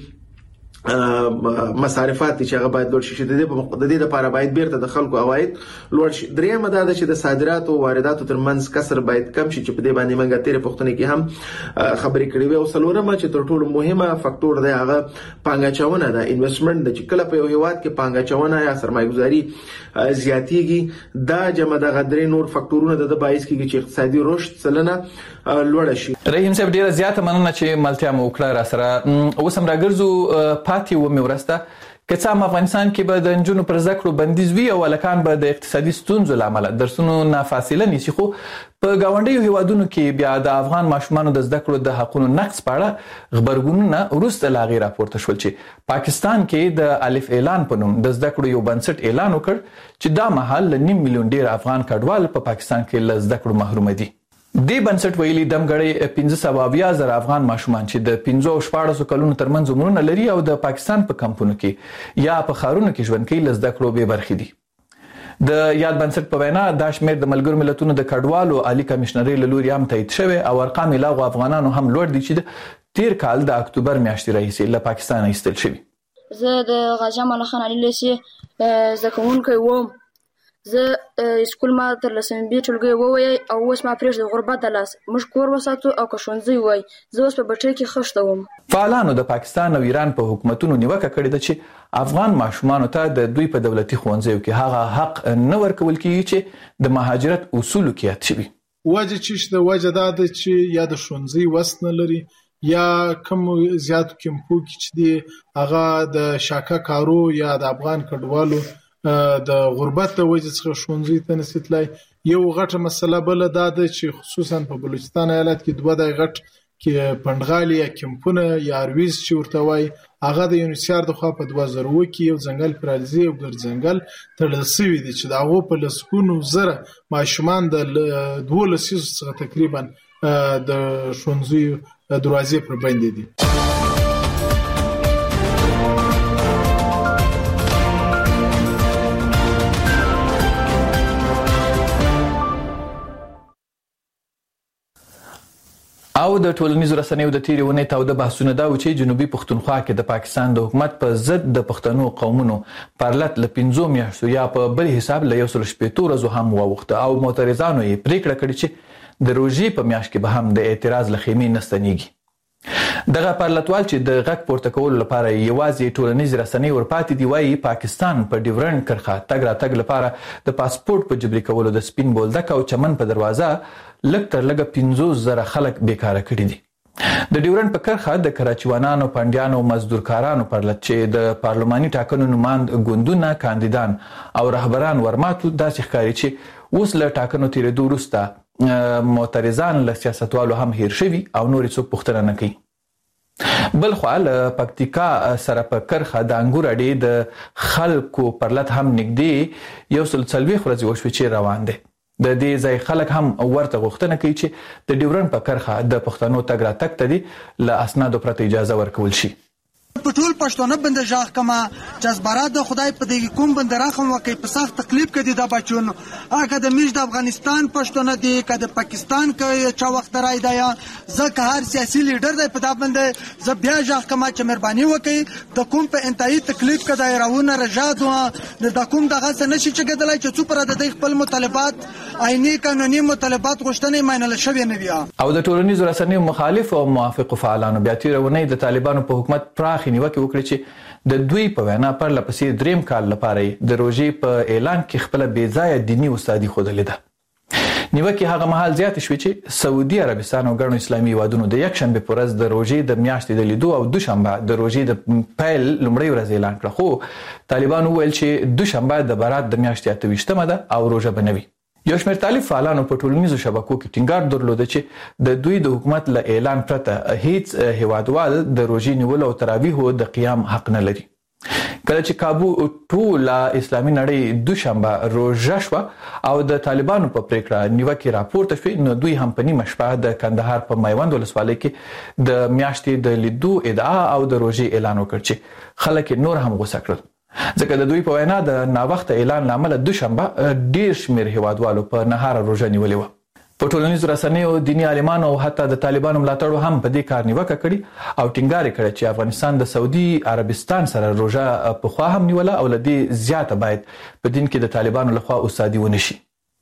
مصارفات چې هغه باید لوړ شي د دې د دې لپاره باید بیرته د خلکو عواید لوړ شي درېمه دا ده چې د صادراتو او وارداتو ترمنځ کسر باید کم شي چې په دې باندې موږ تیر پښتنې کې هم خبرې کړې وي او څلورمه چې تر ټولو مهمه فاکټور دی هغه پانګاچونه ده انویسټمنټ د چې کله په یو هیواد کې پانګاچونه یا سرمایه‌ګذاري زیاتیږي دا جمع د غدري نور فاکټورونه د باعث کیږي چې اقتصادي رشد سلنه لوړ شي رحیم صاحب ډیره زیاته مننه چې ملتیا مو وکړه را سره اوس هم راګرځو پاتې و مې ورسته که څه افغانستان کې به د نجونو پر زده کړو بندیز وي او الکان به د اقتصادي ستونزو لامل درسونو نافاصله نشي خو په گاونډیو هیوادونو کې بیا د افغان ماشومانو د زده کړو د حقوقو نقص په اړه خبرګونونه وروسته لاغي راپورته شول چې پاکستان کې د الف اعلان په نوم د زده کړو یو بنسټ اعلان وکړ چې دا مهال ل نیم میلیون ډیر افغان کډوال په پاکستان کې ل زده کړو محروم دي دې بنسټ ویلي دمګړې پنځه سوه اویا زره افغان ماشومان چې د پنځه او شپاړسو کلونو ترمنځ عمرونه لري او د پاکستان په کمپونو کې یا په ښارونو کې ژوند کوي له زده کړو بې برخې دي د یاد بنسټ په وینا دا شمېر د ملګرو ملتونو د کډوالو عالی کمشنرۍ له لوري هم تایید شوی او ارقام یې لا افغانانو هم لوړ دي چې تیر کال د اکتوبر میاشتې راهیسې له پاکستان ایستل شوي زه د غازی امان الله خان علي لیسې زده کوونکی وم زه سکول ما تر لسمې بي ټولګي ووایي او اوس ما پرېږده غربت د لاس موږ کور وساتو او که ښوونځی وای زه اوس په بټۍ کې خښته وم. فعالانو د پاکستان او ایران په حکومتونو نیوکه کړې ده چې افغان ماشومانو ته د دوی په دولتي ښوونځیو کې هغه حق نه ورکول کیږي چې د مهاجرت اصولو کې یاد شوي. وجه چې د وجه دا ده چې یا د ښوونځي وس نه لري یا کوم زیات کمپو کې چې دی هغه د شاکه کارو یا د افغان کډوالو د غربت د وجه څخه ښوونځي ته نشي تلای. یو غټه مسله بل دا ده چې خصوصا په بلوچستان ایالت کې دوه د غټ کې پندغالي یا کمپونه یا ارویز چې ورته وای هغه د یونیسیار د خوا په دوه زره اووه کې یو ځنګل پرالزي او ګرځنګل تړل شوی دی چې دا هغه په لسګونو زره ماشومان د دوه لسیزو څخه تقریبا د ښوونځي دروازې پر باندې دي. او د ټولنیزو رسنیو د تیرې ونې تاوده بحثونه دا و چې جنوبي پښتونخوا کې د پاکستان د حکومت په ضد د پښتنو قومونو پرلط له پنځو میاشتو یا په بل حساب له یو سل شپېتو ورځو هم واوښته او معترضانو یې پریکړه کړې چې د روژې په میاشت کې به هم د اعتراض له خیمې نه ستنېږي. دغه پرلطوال چې د غږ پورته کولو لپاره یوازې ټولنیزې رسنۍ ورپاتې دي وایي پاکستان په ډیورنډ کرښه تګ راتګ لپاره د پاسپورت په جبري کولو د سپین بولدک او چمن په دروازه لږ تر لږه پنځوس زره خلک بیکاره کړي دي. د ډیورنډ په کرښه د کراچیوانانو پنډیانو مزدورکارانو پرلط چې د پارلماني ټاکنو نماند ګوندونه کاندیدان او رهبران ورماتو داسې ښکاري چې اوس له ټاکنو تیرېدو وروسته معترضان له سیاستوالو هم هیر شوي او نور څوک پوښتنه نه کوي. بل خو له پکتیکا سره په کرخه د انګور اډې د خلکو پرلط هم نږدې یو سل څلوېښت ورځې وشوې چې روان دی. د دې ځای خلک هم ورته غوښتنه کوي چې د ډیورنډ په کرخه د پښتنو تګ راتګ ته دي له اسنادو پرته اجازه ورکول شي. په ټول پښتون بنده ژغ کما جذبرات د خدای په دې کوم بند راخم وکي په سخت تکلیف کې دي د بچون هغه د میش د افغانستان پښتون دي کده پاکستان کې چا وخت راي دی ځکه هر سیاسي لیډر دی په دا بنده ز بیا ژغ کما چې مهرباني وکي د کوم په انتهایی تکلیف کې دایرونه رجادو د کوم دغه څه نشي چې کېدلای چې څو پر د خپل مطالبات عیني قانوني مطالبات غوښتنې مینل شوی نه بیا. او د ټولنیزو رسنیو مخالف او موافق فعالانو بیا تیرونه د طالبانو په حکومت پراخ نیوکه وکړه چې د دوی په وینا پر لپسې دریم کال لپاره د روژې په اعلان کې خپل بې ځایه دینی استادي خوده. نیوکه هغه مهال زیات شوې چې سعودي عربستان او ګڼو اسلامي هیوادونو د یک شنبه پر ورځ د روژې د میاشتې د لیدو او دوشنبه د روژې د پیل لومړی ورځ اعلان کړ خو طالبانو ویل چې دوشنبه د برات د میاشتې اته ویشتمه ده او روژه بنوي. یو شمېر طالب فعالانو په ټولنیزو شبکو کې ټینګار درلوده چې د دوی د حکومت له اعلان پرته هیڅ هیوادوال د روژې نیولو او تراویحو د قیام حق نه لري. کله چې کابو ټول اسلامي نړۍ دوشنبه روژه شو او د طالبانو په پریکړه نیوکه راپورته شوه نو دوی هم په نیمه شپه د کندهار په میوند ولسوالۍ کې د میاشتې د لیدو ادعا او د روژې اعلان وکړ چې خلک نور هم غوسه کړل. ځکه د دوی په وینا د ناوخته اعلان لامل دوشنبه ډیر شمیر هیوادوالو په نهار روژه نیولې و. په ټولنیزو رسنیو دینی عالمانو او حتی د طالبانو ملاتړو هم په دې کار نیوکه کړي او ټینګار کړي چې افغانستان د سعودي عربستان سره روژه په خوا هم نیوله او لدی زیاته باید په دین کې د طالبانو لخوا استادي ونشي.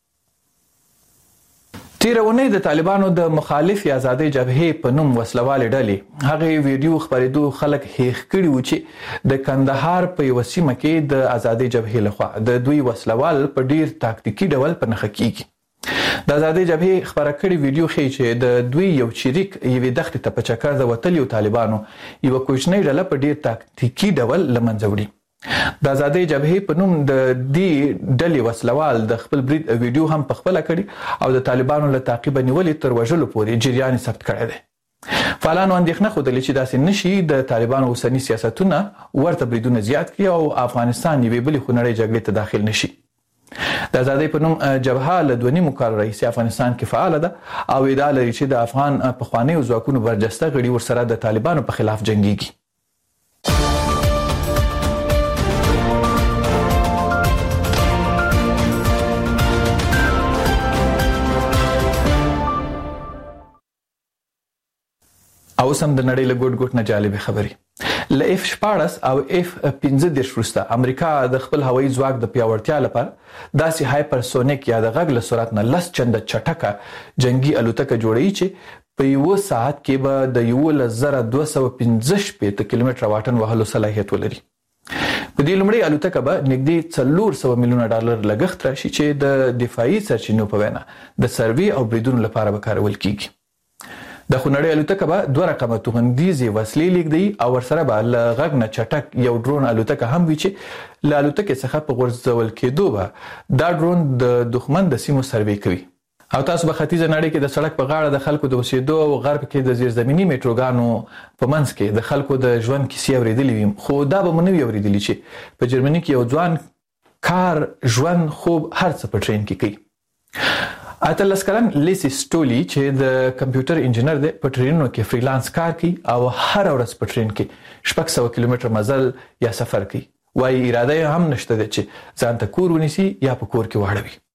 تیرونه د طالبانو د مخالفي ازادي جبهه په نوم وسلوالې ډلې هغه ویډیو خبرېدو خلک هیښ کړي و چې د کندهار په یو سیمه کې د ازادي جبهه لخوا د دوی وسلوال په ډیر تاکتیکي ډول په نخښه کیږي. د ازادي جبهه خبره کړي ویډیو ښيي چې د دوی یو چریک یوې دښتې ته په چکر د وتل یو طالبانو یو کوچنی ډله په ډیر تاکتیکي ډول لمنځه وړي. د ازادي جبهه په نوم د دې ډلې وسلوال د خپل برید ویډیو هم په خپل کړي او د طالبانو له تعقیب نیولې تر وژلو پورې جریان ثبت کړی دی. فعالانو اندېښنه خوده چې داسې نشي د طالبانو اوسنی سیاستونه ورته بریدونه زیات کړي او افغانستان یوې بلې خونړۍ جګړې ته داخل نشي. د ازادي په نوم جبهه له دوه نیمو کال راهیسې افغانستان کې فعال ده او ادعا لري چې د افغان پخوانیو ځواکونو برجسته غړي ورسره د طالبانو په خلاف جنګيږي. او سم د نړۍ له ګوټ ګوټ نه جالب خبري. ل اف شپاړس او اف پنځه دېرش وروسته امریکا د خپل هوایي ځواک د پیاوړتیا لپاره داسې هایپرسونیک یا د غږ له سرعت نه لس چنده چټکه جنگي الوتکه جوړوي چې په یو ساعت کې به د یو زره دوه سوه پنځه شپېته کیلومتره واټن وهلو صلاحیت ولري. په دې لومړی الوتکه به نږدې څلور سوه میلیونه ډالر لګښت راشي چې د دفاعي سرچینو په وینا د سروې او بریدونو لپاره به کارول کیږي. د خونړۍ الوتکه به دوه رقمه توغندیزې وسلې لیږدوي او ورسره به له غږ نه چټک یو ډرون الوتکه هم وي چې له الوتکې څخه په غورځول کېدو به دا ډرون د دښمن د سیمو سروې کوي. او تاسو به ختیځه نړۍ کې د سړک په غاړه د خلکو د اوسېدو او غرب کې د زیرزمینی میټروګانو په منځ کې د خلکو د ژوند کیسې اورېدلې وي، خو دا به مو نه وي اورېدلي چې په جرمني کې یو ځوان کار ژوند خوب هر څه په ټرین کې کوي. اتلس کلن لیسی سټولی چې د کمپیوټر انجینر دی په ټرینونو کې فریلانس کار کوي او هر ورځ په ټرین کې شپږ سوه کیلومتره مزل یا سفر کوي. وايي اراده هم نشته چې ځان ته کور ونیسي یا په کور کې واړوي.